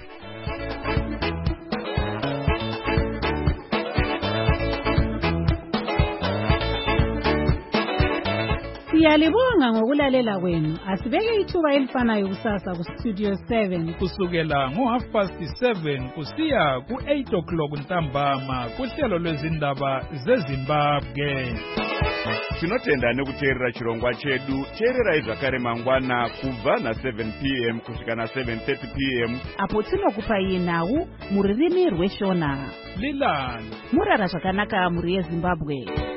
Siyalibonga ngokulalela kwenu. Asibeke ithuba elifanayo kusasa ku Studio seven kusukela ngo half past seven kusiya ku eight o'clock ntambama kuhlelo lwezindaba zeZimbabwe. tinotenda nekuteerera chirongwa chedu. teererai zvakare mangwana kubva na-seven p m kusvika na-seven thirty p m apo tinokupai nhau muririmi rweshona. lilani murara zvakanaka muri yezimbabwe.